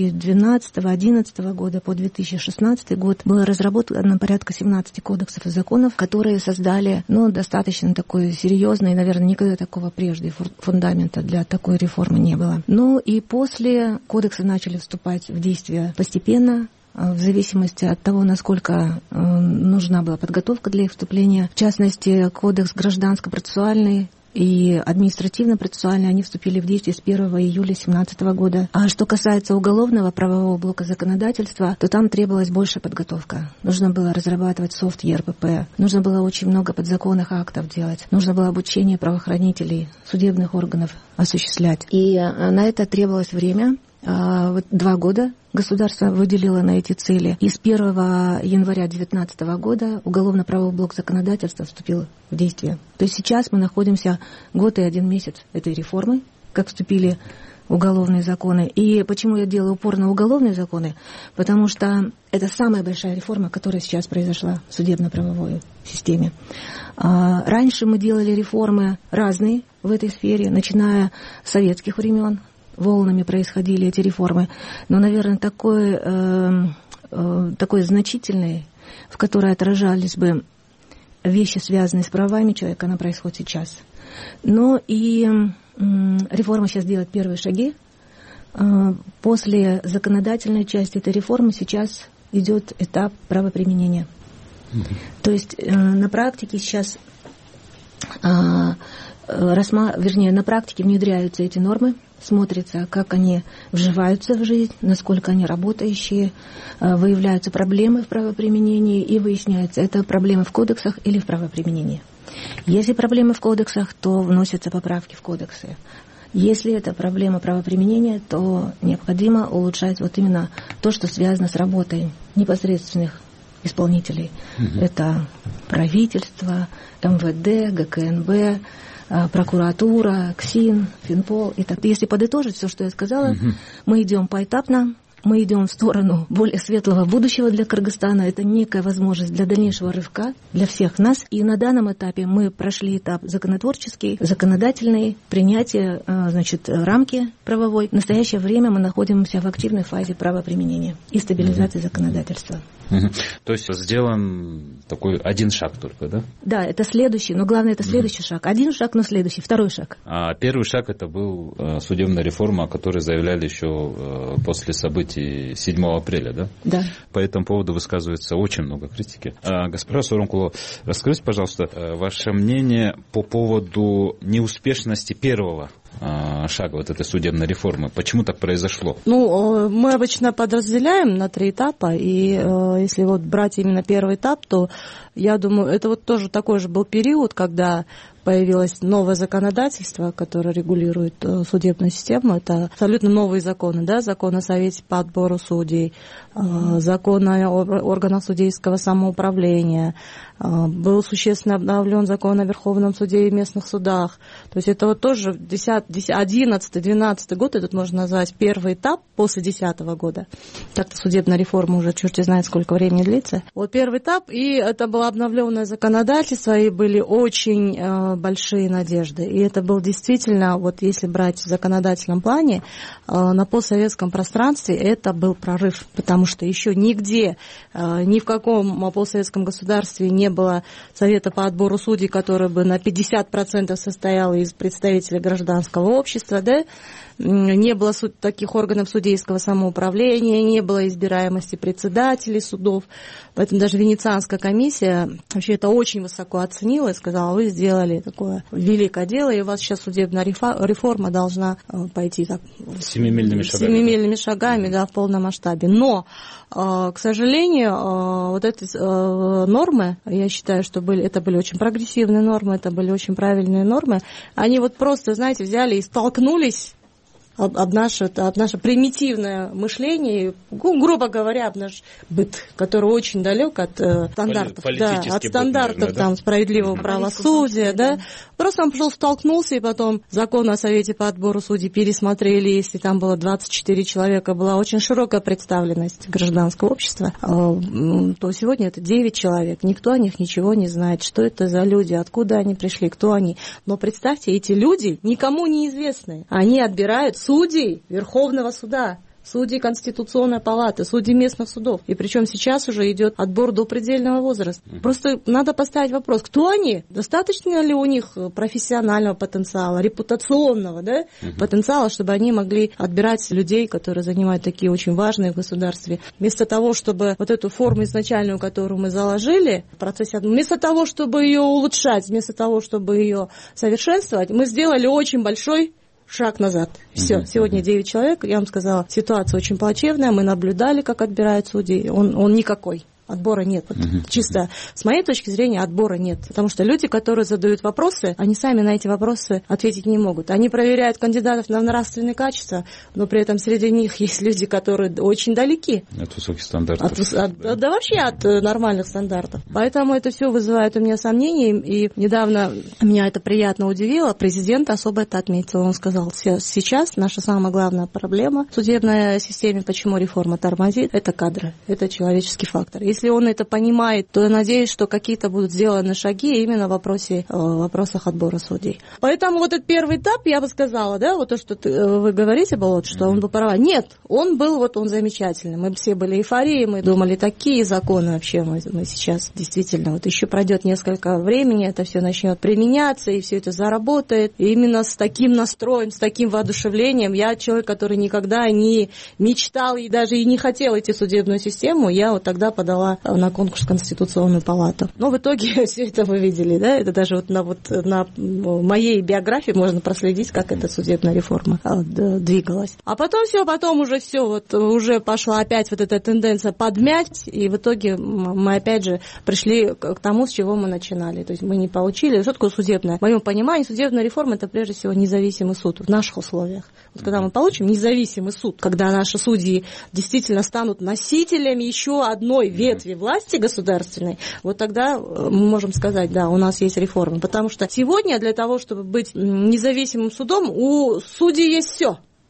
Speaker 10: 2012-2011 года по 2016 год было разработано порядка 17 кодексов и законов, которые создали достаточно такой серьезный, наверное, никогда такого прежде фундамента для такой реформы не было. И после кодексы начали вступать в действие постепенно, в зависимости от того, насколько нужна была подготовка для их вступления. В частности, кодекс гражданско-процессуальный и административно-процессуальный, они вступили в действие с 1 июля 2017 года. А что касается уголовного правового блока законодательства, то там требовалась большая подготовка. Нужно было разрабатывать софт ЕРПП, нужно было очень много подзаконных актов делать, нужно было обучение правоохранителей, судебных органов осуществлять. И на это требовалось время. 2 года государство выделило на эти цели. И с 1 января 2019 года уголовно-правовой блок законодательства вступил в действие. То есть сейчас мы находимся год и 1 месяц этой реформы, как вступили уголовные законы. И почему я делаю упор на уголовные законы? Потому что это самая большая реформа, которая сейчас произошла в судебно-правовой системе. Раньше мы делали реформы разные в этой сфере, начиная с советских времен. Волнами происходили эти реформы, но, наверное, такой значительной, в которой отражались бы вещи, связанные с правами человека, она происходит сейчас. Но и реформа сейчас делает первые шаги. После законодательной части этой реформы сейчас идет этап правоприменения. То есть на практике сейчас, на практике внедряются эти нормы, смотрится, как они вживаются в жизнь, насколько они работающие, выявляются проблемы в правоприменении и выясняется, это проблемы в кодексах или в правоприменении. Если проблемы в кодексах, то вносятся поправки в кодексы. Если это проблема правоприменения, то необходимо улучшать именно то, что связано с работой непосредственных исполнителей. Это правительство, МВД, ГКНБ, прокуратура, КСИН, Финпол. И так. Если подытожить все, что я сказала, мы идем поэтапно. Мы идем в сторону более светлого будущего для Кыргызстана. Это некая возможность для дальнейшего рывка для всех нас. И на данном этапе мы прошли этап законотворческий, законодательный, принятие, рамки правовой. В настоящее время мы находимся в активной фазе правоприменения и стабилизации законодательства.
Speaker 6: То есть сделан такой один шаг только, да?
Speaker 10: Да, это следующий, но главное это следующий шаг. Один шаг, но следующий, второй шаг.
Speaker 6: А первый шаг это был судебная реформа, о которой заявляли еще после событий 7 апреля, да?
Speaker 10: Да.
Speaker 6: По этому поводу высказывается очень много критики. Госпожа Сооронкулова, расскажите, пожалуйста, ваше мнение по поводу неуспешности первого шага вот этой судебной реформы. Почему так произошло?
Speaker 3: Мы обычно подразделяем на 3 этапа, и если вот брать именно первый этап, то я думаю, это вот тоже такой же был период, когда появилось новое законодательство, которое регулирует судебную систему. Это абсолютно новые законы, да, закон о Совете по отбору судей, закон о органах судейского самоуправления, был существенно обновлен закон о Верховном суде и местных судах. То есть это вот тоже 11-12 год, этот можно назвать первый этап после 2010 года. Так-то судебная реформа уже черти знает, сколько времени длится. Вот первый этап, и это было обновленное законодательство, и были очень большие надежды. И это был действительно, вот если брать в законодательном плане, на постсоветском пространстве это был прорыв, потому что еще нигде, ни в каком постсоветском государстве не было совета по отбору судей, который бы на 50% состоял из представителей гражданского общества, да? Не было таких органов судейского самоуправления, не было избираемости председателей судов. Поэтому даже Венецианская комиссия вообще это очень высоко оценила и сказала, вы сделали такое великое дело, и у вас сейчас судебная реформа должна пойти так, семимильными шагами, да, в полном масштабе. Но, к сожалению, вот эти нормы, я считаю, что это были очень прогрессивные нормы, это были очень правильные нормы, они вот просто, знаете, взяли и столкнулись об наше примитивное мышление, грубо говоря, об наш быт, который очень далек от стандартов, от стандартов, наверное, там, справедливого правосудия, да. Просто он пошел, столкнулся, и потом закон о Совете по отбору судей пересмотрели, если там было 24 человека, была очень широкая представленность гражданского общества, то сегодня это 9 человек, никто о них ничего не знает, что это за люди, откуда они пришли, кто они. Но представьте, эти люди никому не известны, они отбирают судей Верховного суда, судей Конституционной палаты, судей местных судов. И причем сейчас уже идет отбор до предельного возраста. Просто надо поставить вопрос, кто они? Достаточно ли у них профессионального потенциала, репутационного, да, потенциала, чтобы они могли отбирать людей, которые занимают такие очень важные в государстве. Вместо того, чтобы вот эту форму изначальную, которую мы заложили в процессе, вместо того, чтобы ее улучшать, вместо того, чтобы ее совершенствовать, мы сделали очень большой шаг назад. Все, сегодня 9 человек, я вам сказала, ситуация очень плачевная, мы наблюдали, как отбирают судей, он никакой. Отбора нет. Вот чисто с моей точки зрения отбора нет. Потому что люди, которые задают вопросы, они сами на эти вопросы ответить не могут. Они проверяют кандидатов на нравственные качества, но при этом среди них есть люди, которые очень далеки
Speaker 6: от высоких стандартов.
Speaker 3: Да вообще от нормальных стандартов. Поэтому это все вызывает у меня сомнения. И недавно меня это приятно удивило. Президент особо это отметил. Он сказал, сейчас наша самая главная проблема в судебной системе, почему реформа тормозит, это кадры, это человеческий фактор. Если он это понимает, то я надеюсь, что какие-то будут сделаны шаги именно в вопросах отбора судей. Поэтому вот этот первый этап, я бы сказала, да, вот то, что вы говорите, Болот, что он был прав. Нет, он замечательный. Мы все были эйфории, мы думали, такие законы вообще мы сейчас действительно, вот еще пройдет несколько времени, это все начнет применяться, и все это заработает. И именно с таким настроем, с таким воодушевлением, я человек, который никогда не мечтал и даже и не хотел идти в судебную систему, я вот тогда подала на конкурс в Конституционную палату. Но в итоге все это вы видели, да, это даже на моей биографии можно проследить, как эта судебная реформа двигалась. А потом уже пошла опять вот эта тенденция подмять, и в итоге мы опять же пришли к тому, с чего мы начинали. То есть мы не получили. Что такое судебная? В моем понимании судебная реформа — это прежде всего независимый суд в наших условиях. Вот когда мы получим независимый суд, когда наши судьи действительно станут носителями еще одной ветви власти государственной, вот тогда мы можем сказать, да, у нас есть реформа. Потому что сегодня для того, чтобы быть независимым судом, у судей есть все.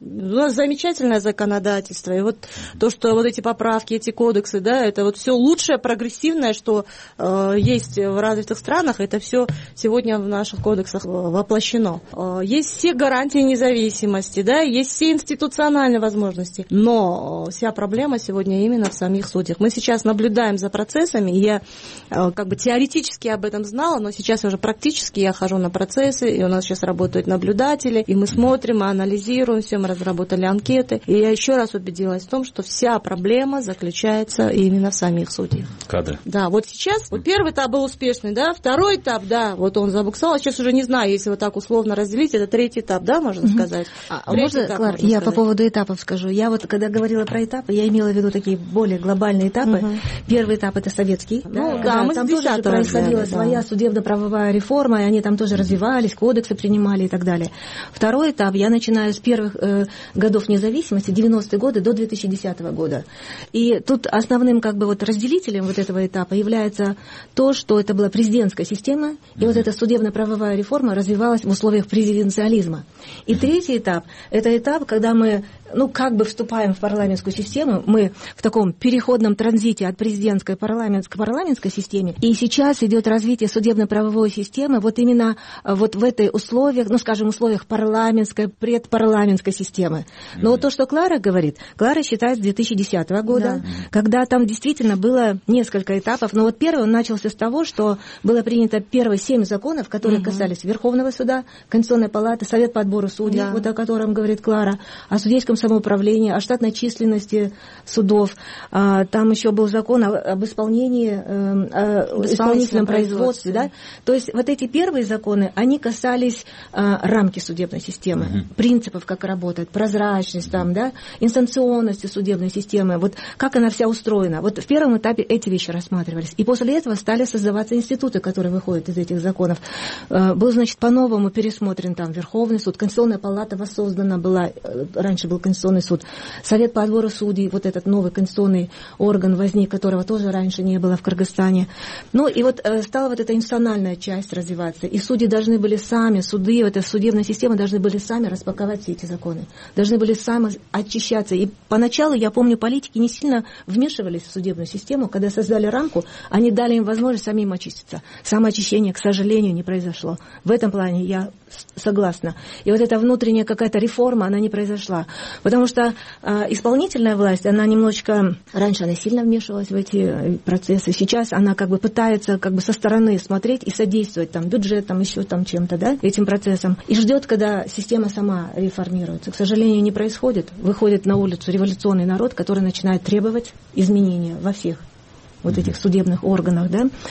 Speaker 3: У нас замечательное законодательство, и вот то, что вот эти поправки, эти кодексы, да, это вот все лучшее, прогрессивное, что есть в развитых странах, это все сегодня в наших кодексах воплощено. Есть все гарантии независимости, да, есть все институциональные возможности, но вся проблема сегодня именно в самих судьях. Мы сейчас наблюдаем за процессами, и я как бы теоретически об этом знала, но сейчас уже практически я хожу на процессы, и у нас сейчас работают наблюдатели, и мы смотрим, мы анализируем все, мы разработали анкеты, и я еще раз убедилась в том, что вся проблема заключается именно в самих судьях.
Speaker 6: Кадры.
Speaker 3: Да, вот сейчас, вот первый этап был успешный, да, второй этап, да, вот он забуксовал, сейчас уже не знаю, если вот так условно разделить, это третий этап, да, можно сказать?
Speaker 10: Можно, Клар, я по поводу этапов скажу. Я вот, когда говорила про этапы, я имела в виду такие более глобальные этапы. Первый этап — это советский.
Speaker 3: Ну, да, мы
Speaker 10: там тоже происходила своя судебно-правовая реформа, и они там тоже развивались, кодексы принимали и так далее. Второй этап, я начинаю с первых годов независимости, 90-е годы до 2010 года. И тут основным как бы вот разделителем вот этого этапа является то, что это была президентская система, и вот эта судебно-правовая реформа развивалась в условиях президенциализма. И третий этап – это этап, когда мы как бы вступаем в парламентскую систему, мы в таком переходном транзите от президентской к парламентской системе, и сейчас идет развитие судебно-правовой системы вот именно вот в этой условиях, условиях парламентской, предпарламентской системы. Но вот то, что Клара говорит, Клара считает с 2010 года, когда там действительно было несколько этапов, но вот первый он начался с того, что было принято первые 7 законов, которые касались Верховного суда, Конституционной палаты, Совет по отбору судей, вот о котором говорит Клара, о судейском самоуправлении, о штатной численности судов. Там еще был закон об исполнении, исполнительном производстве. Да? То есть вот эти первые законы, они касались рамки судебной системы, принципов, как работает, прозрачность, инстанционности судебной системы, вот как она вся устроена. Вот в первом этапе эти вещи рассматривались. И после этого стали создаваться институты, которые выходят из этих законов. Был, по-новому пересмотрен там Верховный суд, Конституционная палата воссоздана была, раньше был Конституционный суд, Совет по отбору судей, вот этот новый конституционный орган возник, которого тоже раньше не было в Кыргызстане. И вот стала вот эта институциональная часть развиваться, и судьи должны были сами, суды, эта судебная система должны были сами распаковать все эти законы, должны были сами очищаться. И поначалу, я помню, политики не сильно вмешивались в судебную систему, когда создали рамку, они дали им возможность самим очиститься. Самоочищение, к сожалению, не произошло. В этом плане я согласна. И вот эта внутренняя какая-то реформа, она не произошла. Потому что исполнительная власть, она немножечко... Раньше она сильно вмешивалась в эти процессы. Сейчас она как бы пытается как бы со стороны смотреть и содействовать бюджетом, еще чем-то, этим процессам. И ждет, когда система сама реформируется. К сожалению, не происходит. Выходит на улицу революционный народ, который начинает требовать изменения во всех вот этих судебных органах,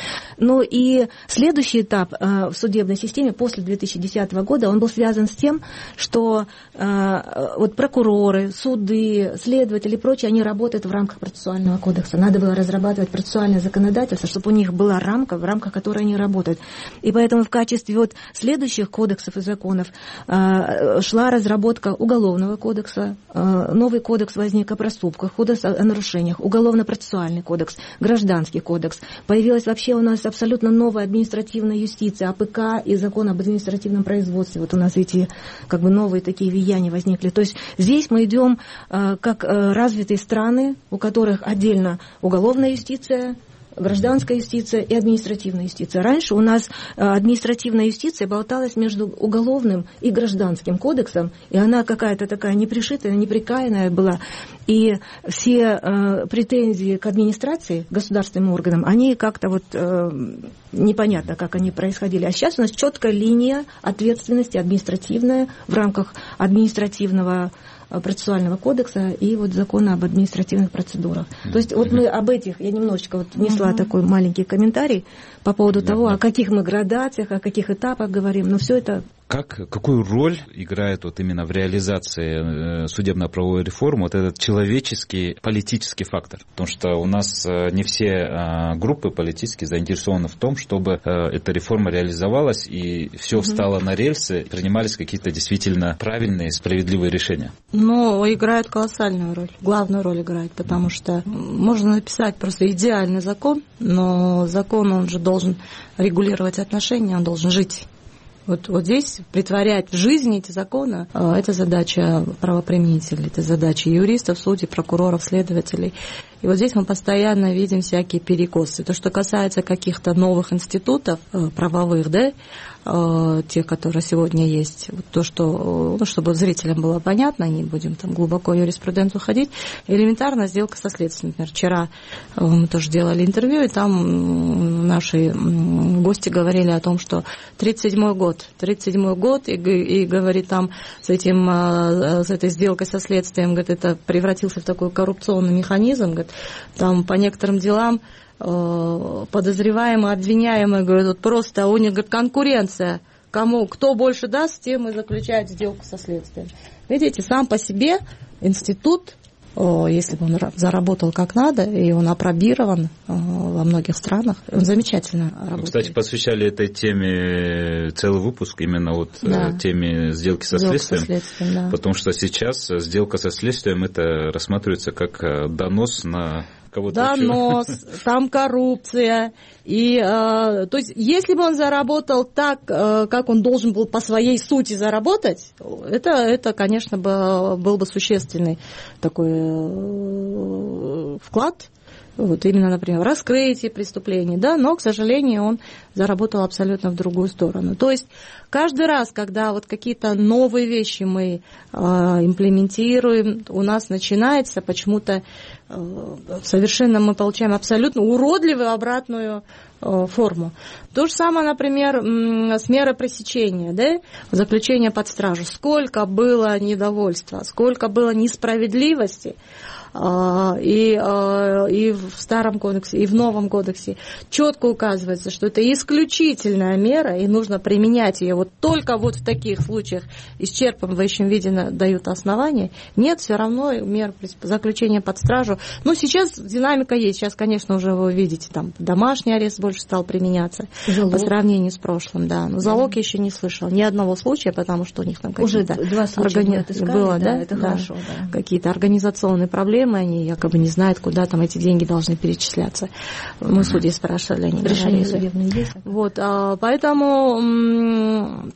Speaker 10: и следующий этап в судебной системе после 2010 года, он был связан с тем, что вот прокуроры, суды, следователи и прочие, они работают в рамках процессуального кодекса. Надо было разрабатывать процессуальное законодательство, чтобы у них была рамка, в рамках которой они работают. И поэтому в качестве вот следующих кодексов и законов шла разработка уголовного кодекса, новый кодекс возник о проступках, кодекс о нарушениях, уголовно-процессуальный кодекс, гражданский кодекс. Появилась вообще у нас абсолютно новая административная юстиция, АПК и закон об административном производстве. Вот у нас эти как бы новые такие влияния возникли. То есть здесь мы идем как развитые страны, у которых отдельно уголовная юстиция, гражданская юстиция и административная юстиция. Раньше у нас административная юстиция болталась между уголовным и гражданским кодексом, и она какая-то такая непришитая, неприкаянная была. И все претензии к администрации, государственным органам, они как-то непонятно, как они происходили. А сейчас у нас четкая линия ответственности административная в рамках административного процессуального кодекса и вот закона об административных процедурах. То есть вот мы об этих, я немножечко внесла такой маленький комментарий по поводу того, о каких мы градациях, о каких этапах говорим, но все это...
Speaker 6: Какую роль играет вот именно в реализации судебно-правовой реформы вот этот человеческий, политический фактор? Потому что у нас не все группы политические заинтересованы в том, чтобы эта реформа реализовалась и все встало на рельсы, принимались какие-то действительно правильные, справедливые решения.
Speaker 3: Играет колоссальную роль, главную роль играет, потому что можно написать просто идеальный закон, но закон, он же должен регулировать отношения, он должен жить. Вот здесь притворять в жизнь эти законы, это задача правоприменителей, это задача юристов, судей, прокуроров, следователей. И вот здесь мы постоянно видим всякие перекосы. То, что касается каких-то новых институтов правовых, да, тех, которые сегодня есть, то, что, чтобы зрителям было понятно, не будем там глубоко в юриспруденцию ходить, элементарно сделка со следствием. Например, вчера мы тоже делали интервью, и там наши гости говорили о том, что 37-й год, и говорит, там с этой сделкой со следствием, говорит, это превратился в такой коррупционный механизм, говорит, там по некоторым делам подозреваемые, обвиняемые, говорят, вот просто у них, говорит, конкуренция. Кто больше даст, тем и заключает сделку со следствием. Видите, сам по себе институт, если бы он заработал как надо, и он апробирован во многих странах, он замечательно работает.
Speaker 6: Кстати, посвящали этой теме целый выпуск, именно вот теме сделки со следствием,
Speaker 3: да.
Speaker 6: Потому что сейчас сделка со следствием это рассматривается как донос на кого-то.
Speaker 3: Донос, там коррупция. И, то есть, если бы он заработал так, как он должен был по своей сути заработать, это конечно, был бы существенный такой вклад. Вот именно, например, в раскрытие преступлений, да, но, к сожалению, он заработал абсолютно в другую сторону. То есть каждый раз, когда вот какие-то новые вещи мы имплементируем, у нас начинается почему-то совершенно мы получаем абсолютно уродливую обратную форму. То же самое, например, с мерой пресечения, да, заключение под стражу. Сколько было недовольства, сколько было несправедливости, и в старом кодексе, и в новом кодексе четко указывается, что это исключительная мера, и нужно применять ее вот только вот в таких случаях, исчерпывающем виде дают основания. Нет, все равно мер заключения под стражу. Ну, сейчас динамика есть, сейчас, конечно, уже вы видите, там домашний арест больше стал применяться по сравнению с прошлым, да. Но залог я еще не слышала ни одного случая, потому что у них там какие-то
Speaker 10: уже 2 случая было, да, это хорошо, да.
Speaker 3: Какие-то организационные проблемы, они якобы не знают, куда там эти деньги должны перечисляться. Мы судьи спрашивали, они
Speaker 10: решения судебные есть.
Speaker 3: Вот, поэтому,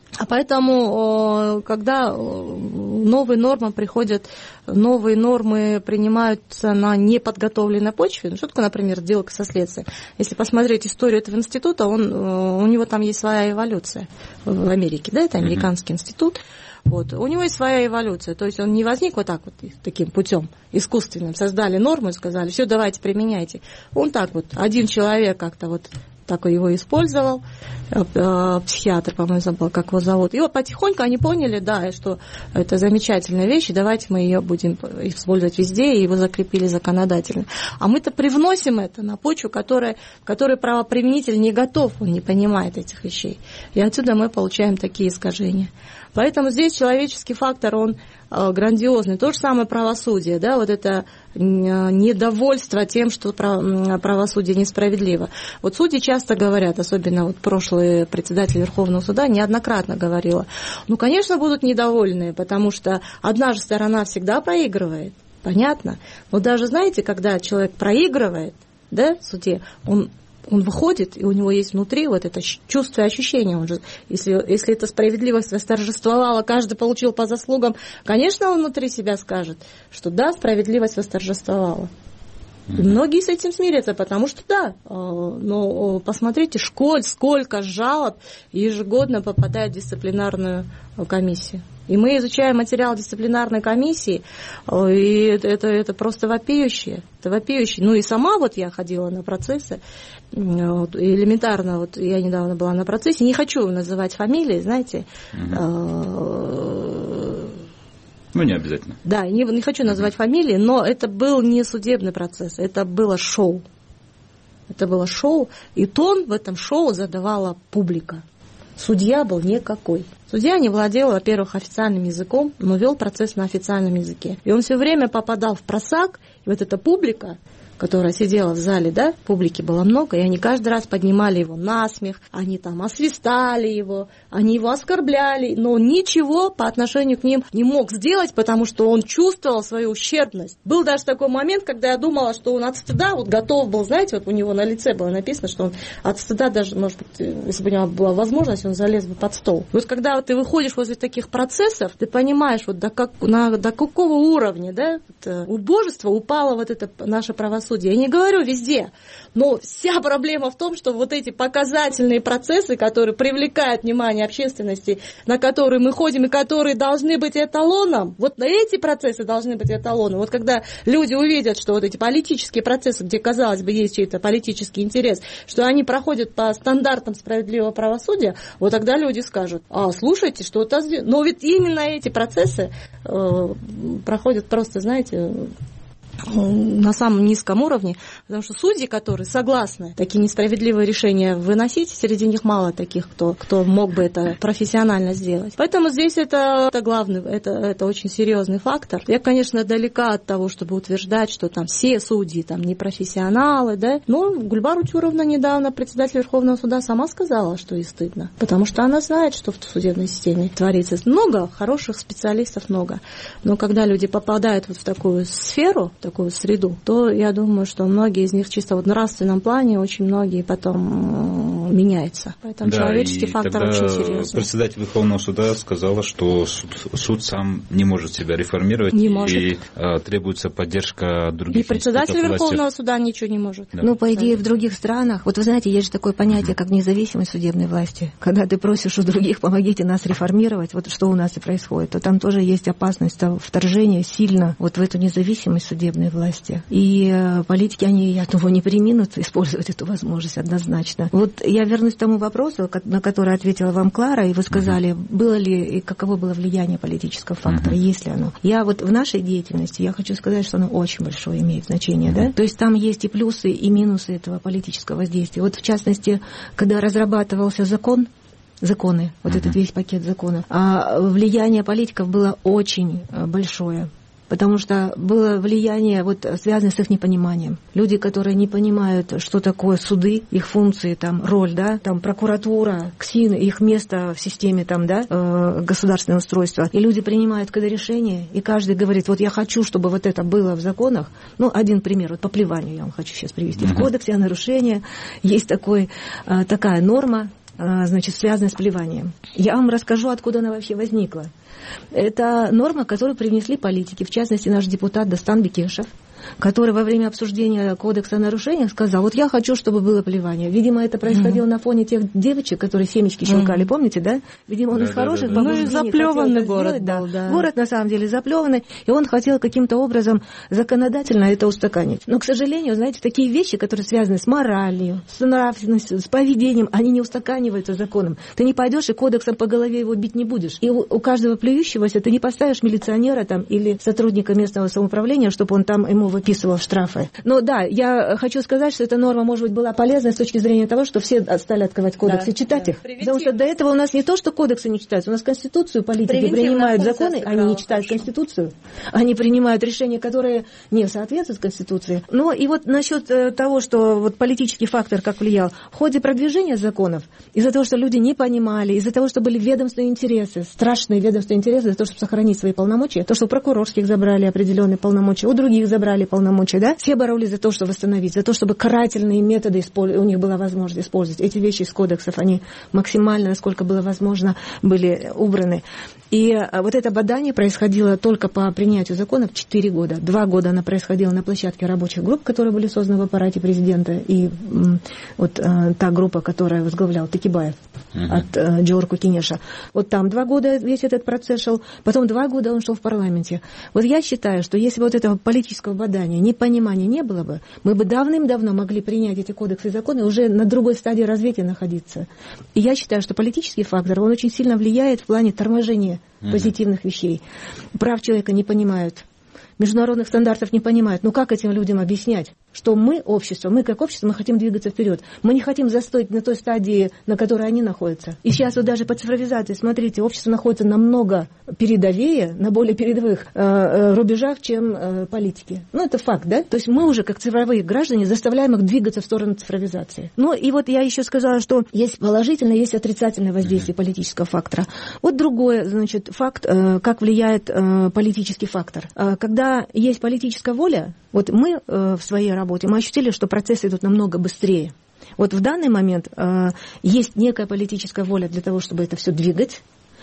Speaker 3: когда новые нормы приходят, новые нормы принимаются на неподготовленной почве, ну, что такое, например, сделка со следствием? Если посмотреть историю этого института, у него там есть своя эволюция в Америке, да, это американский институт. Вот. У него есть своя эволюция, то есть он не возник вот так вот таким путем искусственным, создали норму и сказали, все, давайте применяйте. Он так вот, один человек как-то вот так его использовал, психиатр, по-моему, забыл, как его зовут. И вот потихоньку они поняли, да, что это замечательная вещь, и давайте мы ее будем использовать везде, и его закрепили законодательно. А мы-то привносим это на почву, которой правоприменитель не готов, он не понимает этих вещей. И отсюда мы получаем такие искажения. Поэтому здесь человеческий фактор, он грандиозный. То же самое правосудие, да, вот это недовольство тем, что правосудие несправедливо. Вот судьи часто говорят, особенно вот прошлый председатель Верховного суда неоднократно говорила, ну, конечно, будут недовольны, потому что одна же сторона всегда проигрывает, понятно. Но даже, знаете, когда человек проигрывает, да, в суде, он выходит, и у него есть внутри вот это чувство и ощущение. Он же, если эта справедливость восторжествовала, каждый получил по заслугам, конечно, он внутри себя скажет, что да, справедливость восторжествовала. И многие с этим смирятся, потому что да, но посмотрите, сколько жалоб ежегодно попадает в дисциплинарную комиссию. И мы изучаем материал дисциплинарной комиссии, и это просто вопиющее. Это вопиющее. Ну и сама вот я ходила на процессы, элементарно, вот я недавно была на процессе, не хочу называть фамилии, знаете.
Speaker 6: Ну, не обязательно.
Speaker 3: Да, не хочу называть фамилии, но это был не судебный процесс, это было шоу. Это было шоу, и тон в этом шоу задавала публика. Судья был никакой. Судья не владел, во-первых, официальным языком, но вел процесс на официальном языке. И он все время попадал в просак, и вот эта публика, которая сидела в зале, да, публики было много, и они каждый раз поднимали его на смех, они там освистали его, они его оскорбляли, но ничего по отношению к ним не мог сделать, потому что он чувствовал свою ущербность. Был даже такой момент, когда я думала, что он от стыда вот готов был, знаете, вот у него на лице было написано, что он от стыда даже, может быть, если бы у него была возможность, он залез бы под стол. Вот когда вот ты выходишь возле таких процессов, ты понимаешь, вот до какого уровня, да, вот, убожество упало вот это наше правосудие. Я не говорю везде, но вся проблема в том, что вот эти показательные процессы, которые привлекают внимание общественности, на которые мы ходим и которые должны быть эталоном, вот эти процессы должны быть эталоном. Вот когда люди увидят, что вот эти политические процессы, где, казалось бы, есть чей-то политический интерес, что они проходят по стандартам справедливого правосудия, вот тогда люди скажут: слушайте, что-то... Но ведь именно эти процессы проходят просто, знаете, на самом низком уровне, потому что судьи, которые согласны такие несправедливые решения выносить, среди них мало таких, кто мог бы это профессионально сделать. Поэтому здесь это главный, это очень серьезный фактор. Я, конечно, далека от того, чтобы утверждать, что там все судьи там не профессионалы, да, но Гульбар Утюровна недавно, председатель Верховного суда, сама сказала, что ей стыдно, потому что она знает, что в судебной системе творится. Много хороших специалистов, много, но когда люди попадают вот в такую сферу, такую среду, то я думаю, что многие из них чисто вот в нравственном плане, очень многие потом меняются. Поэтому человеческий фактор очень серьезный.
Speaker 6: Председатель Верховного суда сказала, что суд сам не может себя реформировать, и требуется поддержка других.
Speaker 3: И председатель Верховного суда ничего не может.
Speaker 10: Да. Ну, по идее, в других странах, вот вы знаете, есть же такое понятие, как независимость судебной власти. Когда ты просишь у других: помогите нас реформировать, вот что у нас и происходит, то там тоже есть опасность вторжения сильно вот в эту независимость судебной власти. И политики, они, я думаю, не преминут использовать эту возможность однозначно. Вот я вернусь к тому вопросу, на который ответила вам Клара, и вы сказали, было ли и каково было влияние политического фактора, есть ли оно. Я вот в нашей деятельности, я хочу сказать, что оно очень большое имеет значение, да? То есть там есть и плюсы, и минусы этого политического воздействия. Вот в частности, когда разрабатывался законы, вот этот весь пакет законов, влияние политиков было очень большое. Потому что было влияние, вот, связанное с их непониманием. Люди, которые не понимают, что такое суды, их функции, там, роль, да, там, прокуратура, КСИН, их место в системе, там, да, государственного устройства. И люди принимают когда решение, и каждый говорит: вот я хочу, чтобы вот это было в законах. Ну, один пример, вот по плеванию я вам хочу сейчас привести. В кодексе о нарушении есть такая норма, значит, связанная с плеванием. Я вам расскажу, откуда она вообще возникла. Это норма, которую привнесли политики, в частности, наш депутат Дастан Бекешев, который во время обсуждения кодекса о нарушениях сказал: вот я хочу, чтобы было плевание. Видимо, это происходило на фоне тех девочек, которые семечки щелкали, помните, да? Видимо, он из хороших побуждений
Speaker 3: заплеванный город
Speaker 10: сделать,
Speaker 3: был, да.
Speaker 10: Город, на самом деле, заплеванный, и он хотел каким-то образом законодательно это устаканить. Но, к сожалению, знаете, такие вещи, которые связаны с моралью, с нравственностью, с поведением, они не устаканиваются законом. Ты не пойдешь и кодексом по голове его бить не будешь. И у каждого плюющегося ты не поставишь милиционера там или сотрудника местного самоуправления, чтобы он там ему выписывал штрафы. Но да, я хочу сказать, что эта норма, может быть, была полезна с точки зрения того, что все стали открывать кодексы и читать их. Потому что до этого у нас не то, что кодексы не читаются, у нас Конституцию политики принимают законы, они не читают Конституцию. Они принимают решения, которые не соответствуют Конституции. Ну и вот насчет того, что вот политический фактор как влиял. В ходе продвижения законов, из-за того, что люди не понимали, из-за того, что были ведомственные интересы, страшные ведомственные интересы, за то, чтобы сохранить свои полномочия, то, что у прокурорских забрали определенные полномочия, у других забрали полномочия, да, все боролись за то, чтобы восстановить, за то, чтобы карательные методы у них была возможность использовать. Эти вещи из кодексов, они максимально, насколько было возможно, были убраны. И вот это бадание происходило только по принятию законов 4 года. 2 года она происходила на площадке рабочих групп, которые были созданы в аппарате президента, и вот та группа, которая возглавлял Текибаев от Джорку Кинеша. Вот там 2 года весь этот процесс шел, потом 2 года он шел в парламенте. Вот я считаю, что если бы вот этого политического бадания, непонимания не было бы, мы бы давным-давно могли принять эти кодексы и законы, уже на другой стадии развития находиться. И я считаю, что политический фактор, он очень сильно влияет в плане торможения позитивных вещей. Прав человека не понимают. международных стандартов не понимают. Ну как этим людям объяснять, что мы общество, мы как общество, мы хотим двигаться вперед. Мы не хотим застоять на той стадии, на которой они находятся. И сейчас вот даже по цифровизации, смотрите, общество находится намного передовее, на более передовых рубежах, чем политики. Ну это факт, да? То есть мы уже как цифровые граждане заставляем их двигаться в сторону цифровизации. Ну и вот я еще сказала, что есть положительное, есть отрицательное воздействие политического фактора. Вот другой, значит, факт, как влияет политический фактор. Когда есть политическая воля, вот мы в своей работе, мы ощутили, что процессы идут намного быстрее. Вот в данный момент есть некая политическая воля для того, чтобы это все двигать,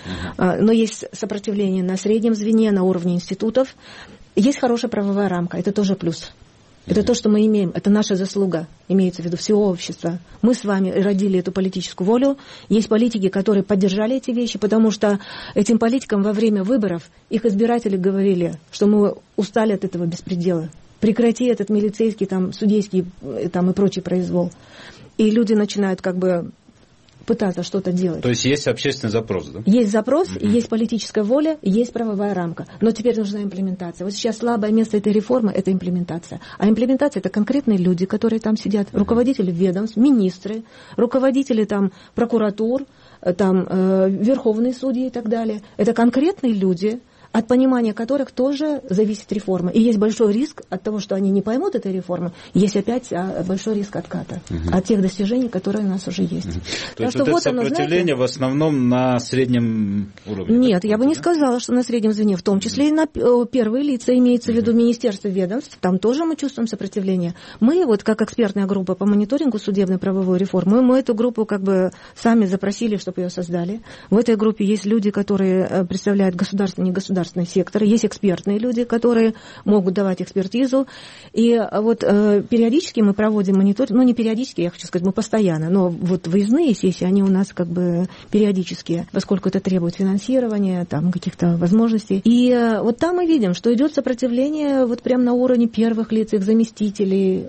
Speaker 10: но есть сопротивление на среднем звене, на уровне институтов. Есть хорошая правовая рамка, это тоже плюс. Это то, что мы имеем, это наша заслуга, имеется в виду всего общества. Мы с вами родили эту политическую волю. Есть политики, которые поддержали эти вещи, потому что этим политикам во время выборов их избиратели говорили, что мы устали от этого беспредела. Прекрати этот милицейский, там, судейский там, и прочий произвол. И люди начинают как бы пытаться что-то делать.
Speaker 6: То есть есть общественный запрос, да?
Speaker 10: Есть запрос, есть политическая воля, есть правовая рамка. Но теперь нужна имплементация. Вот сейчас слабое место этой реформы – это имплементация. А имплементация – это конкретные люди, которые там сидят, руководители ведомств, министры, руководители там, прокуратур, там, верховные судьи и так далее. Это конкретные люди, от понимания которых тоже зависит реформа. И есть большой риск от того, что они не поймут этой реформы, есть опять большой риск отката от тех достижений, которые у нас уже есть.
Speaker 6: То есть вот это сопротивление в основном на среднем уровне?
Speaker 10: Нет, я бы не сказала, что на среднем звене, в том числе и на первые лица, имеется в виду министерство, ведомств, там тоже мы чувствуем сопротивление. Мы, вот как экспертная группа по мониторингу судебной правовой реформы, мы эту группу как бы сами запросили, чтобы ее создали. В этой группе есть люди, которые представляют государственные и негосударственные секторы, есть экспертные люди, которые могут давать экспертизу. И вот периодически мы проводим мониторинг, ну не периодически, я хочу сказать, мы постоянно, но вот выездные сессии, они у нас как бы периодические, поскольку это требует финансирования, там каких-то возможностей. И вот там мы видим, что идет сопротивление вот прямо на уровне первых лиц, их заместителей.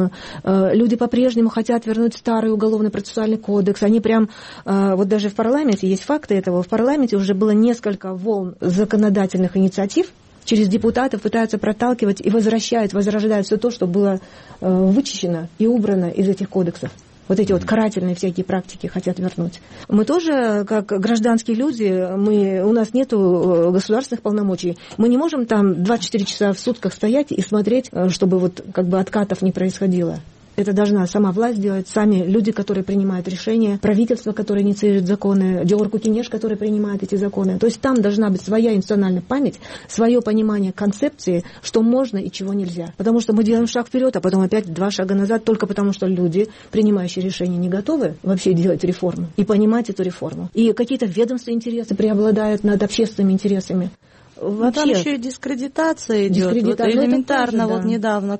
Speaker 10: Люди по-прежнему хотят вернуть старый уголовно-процессуальный кодекс. Они прям, вот даже в парламенте, есть факты этого, в парламенте уже было несколько волн законодательных инициатив, через депутатов пытаются проталкивать и возрождают все то, что было вычищено и убрано из этих кодексов. Вот эти вот карательные всякие практики хотят вернуть. Мы тоже, как гражданские люди, у нас нет государственных полномочий. Мы не можем там 24 часа в сутках стоять и смотреть, чтобы вот как бы откатов не происходило. Это должна сама власть делать, сами люди, которые принимают решения, правительство, которое инициирует законы, Диорку Кинеш, который принимает эти законы. То есть там должна быть своя институциональная память, свое понимание концепции, что можно и чего нельзя. Потому что мы делаем шаг вперед, а потом опять 2 шага назад, только потому что люди, принимающие решения, не готовы вообще делать реформу и понимать эту реформу. И какие-то ведомственные интересы преобладают над общественными интересами.
Speaker 3: Вообще. Там еще и дискредитация идет. Вот элементарно, тоже, да. Вот недавно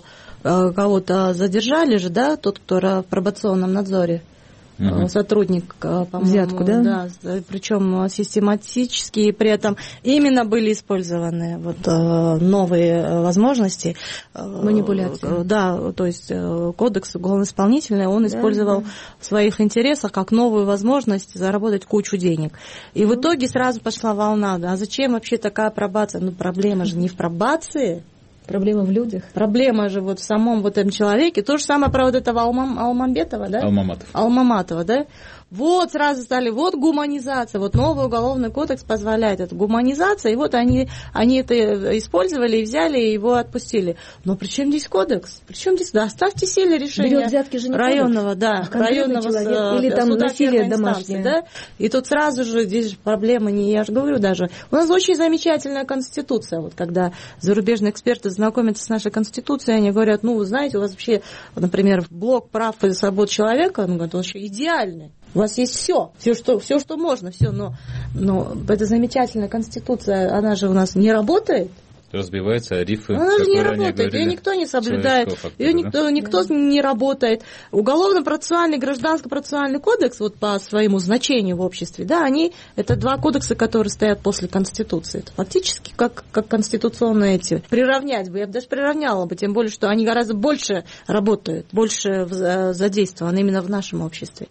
Speaker 3: кого-то задержали же, да, тот, кто в пробационном надзоре, сотрудник, по-моему,
Speaker 10: взятку, да?
Speaker 3: Да, причем систематически, и при этом именно были использованы вот новые возможности
Speaker 10: манипуляции.
Speaker 3: Да, то есть кодекс уголовно-исполнительный он использовал в своих интересах как новую возможность заработать кучу денег. И в итоге сразу пошла волна, да, а зачем вообще такая пробация? Ну, проблема же не в пробации.
Speaker 10: Проблема в людях.
Speaker 3: Проблема же вот в самом вот этом человеке. То же самое про вот этого Алмамбетова, да? Алмаматова, да? Вот сразу стали, вот гуманизация, вот новый уголовный кодекс позволяет эту гуманизацию, и вот они это использовали и взяли, и его отпустили. Но при чем здесь кодекс? При чем здесь? Да, оставьте силе решения районного, да, районного
Speaker 10: или там насилие домашнее.
Speaker 3: Да? И тут сразу же здесь же проблема не, я же говорю даже, у нас очень замечательная конституция, вот когда зарубежные эксперты знакомятся с нашей конституцией, они говорят, ну, вы знаете, у вас вообще, например, блок прав и свобод человека, он говорит, он вообще идеальный. У вас есть все, что можно, все, но эта замечательная конституция, она же у нас не работает.
Speaker 6: Разбивается рифы.
Speaker 3: Она же не работает, ее никто не соблюдает, ее никто не работает. Уголовно-процессуальный, гражданско-процессуальный кодекс, вот по своему значению в обществе, да, это 2 кодекса, которые стоят после Конституции. Это фактически как конституционные эти. Приравнять бы, я бы даже приравняла бы, тем более, что они гораздо больше работают, больше задействованы именно в нашем обществе.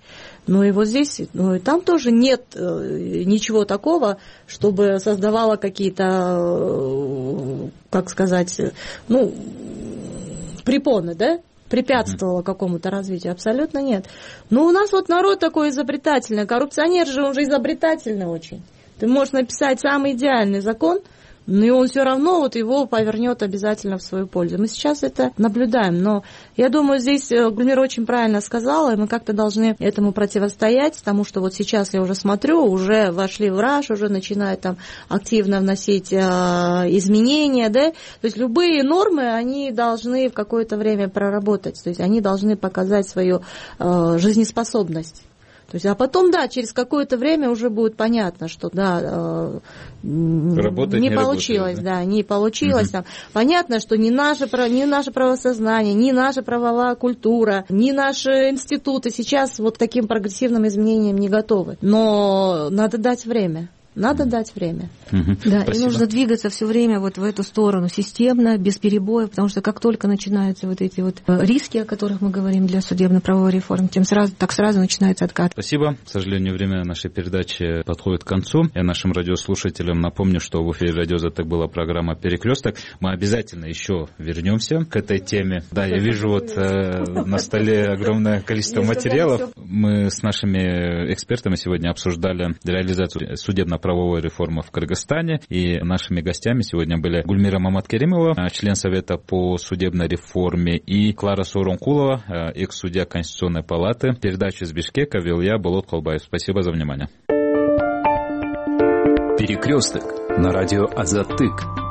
Speaker 3: Ну и вот здесь, ну и там тоже нет ничего такого, чтобы создавало какие-то, как сказать, ну, препоны, да? Препятствовало какому-то развитию. Абсолютно нет. Но у нас вот народ такой изобретательный. Коррупционер же, он же изобретательный очень. Ты можешь написать самый идеальный закон, но и он все равно вот его повернет обязательно в свою пользу. Мы сейчас это наблюдаем, но я думаю, здесь Гульмира очень правильно сказала, и мы как-то должны этому противостоять, потому что вот сейчас я уже смотрю, уже вошли в раж, уже начинают там активно вносить изменения, да, то есть любые нормы, они должны в какое-то время проработать, то есть они должны показать свою жизнеспособность. То есть, а потом, да, через какое-то время уже будет понятно, что, да, не получилось, да, не получилось. Там. Понятно, что ни наше правосознание, ни наша правовая культура, ни наши институты сейчас вот к таким прогрессивным изменениям не готовы. Но надо дать время. Надо дать время.
Speaker 10: Да, спасибо. И нужно двигаться все время вот в эту сторону, системно, без перебоев, потому что как только начинаются вот эти вот риски, о которых мы говорим для судебно-правовой реформы, так сразу начинается откат.
Speaker 6: Спасибо. К сожалению, время нашей передачи подходит к концу. Я нашим радиослушателям напомню, что в эфире «Радио Азаттык» была программа «Перекресток». Мы обязательно еще вернемся к этой теме. Да, я вижу вот на столе огромное количество материалов. Мы с нашими экспертами сегодня обсуждали реализацию судебно-правовой реформы в Кыргызстане. И нашими гостями сегодня были Гульмира Маматкеримова, член Совета по судебной реформе, и Клара Сооронкулова, экс-судья Конституционной палаты. Передачу из Бишкека вел я, Болот Колбаев. Спасибо за внимание.
Speaker 5: Перекресток на радио Азаттык.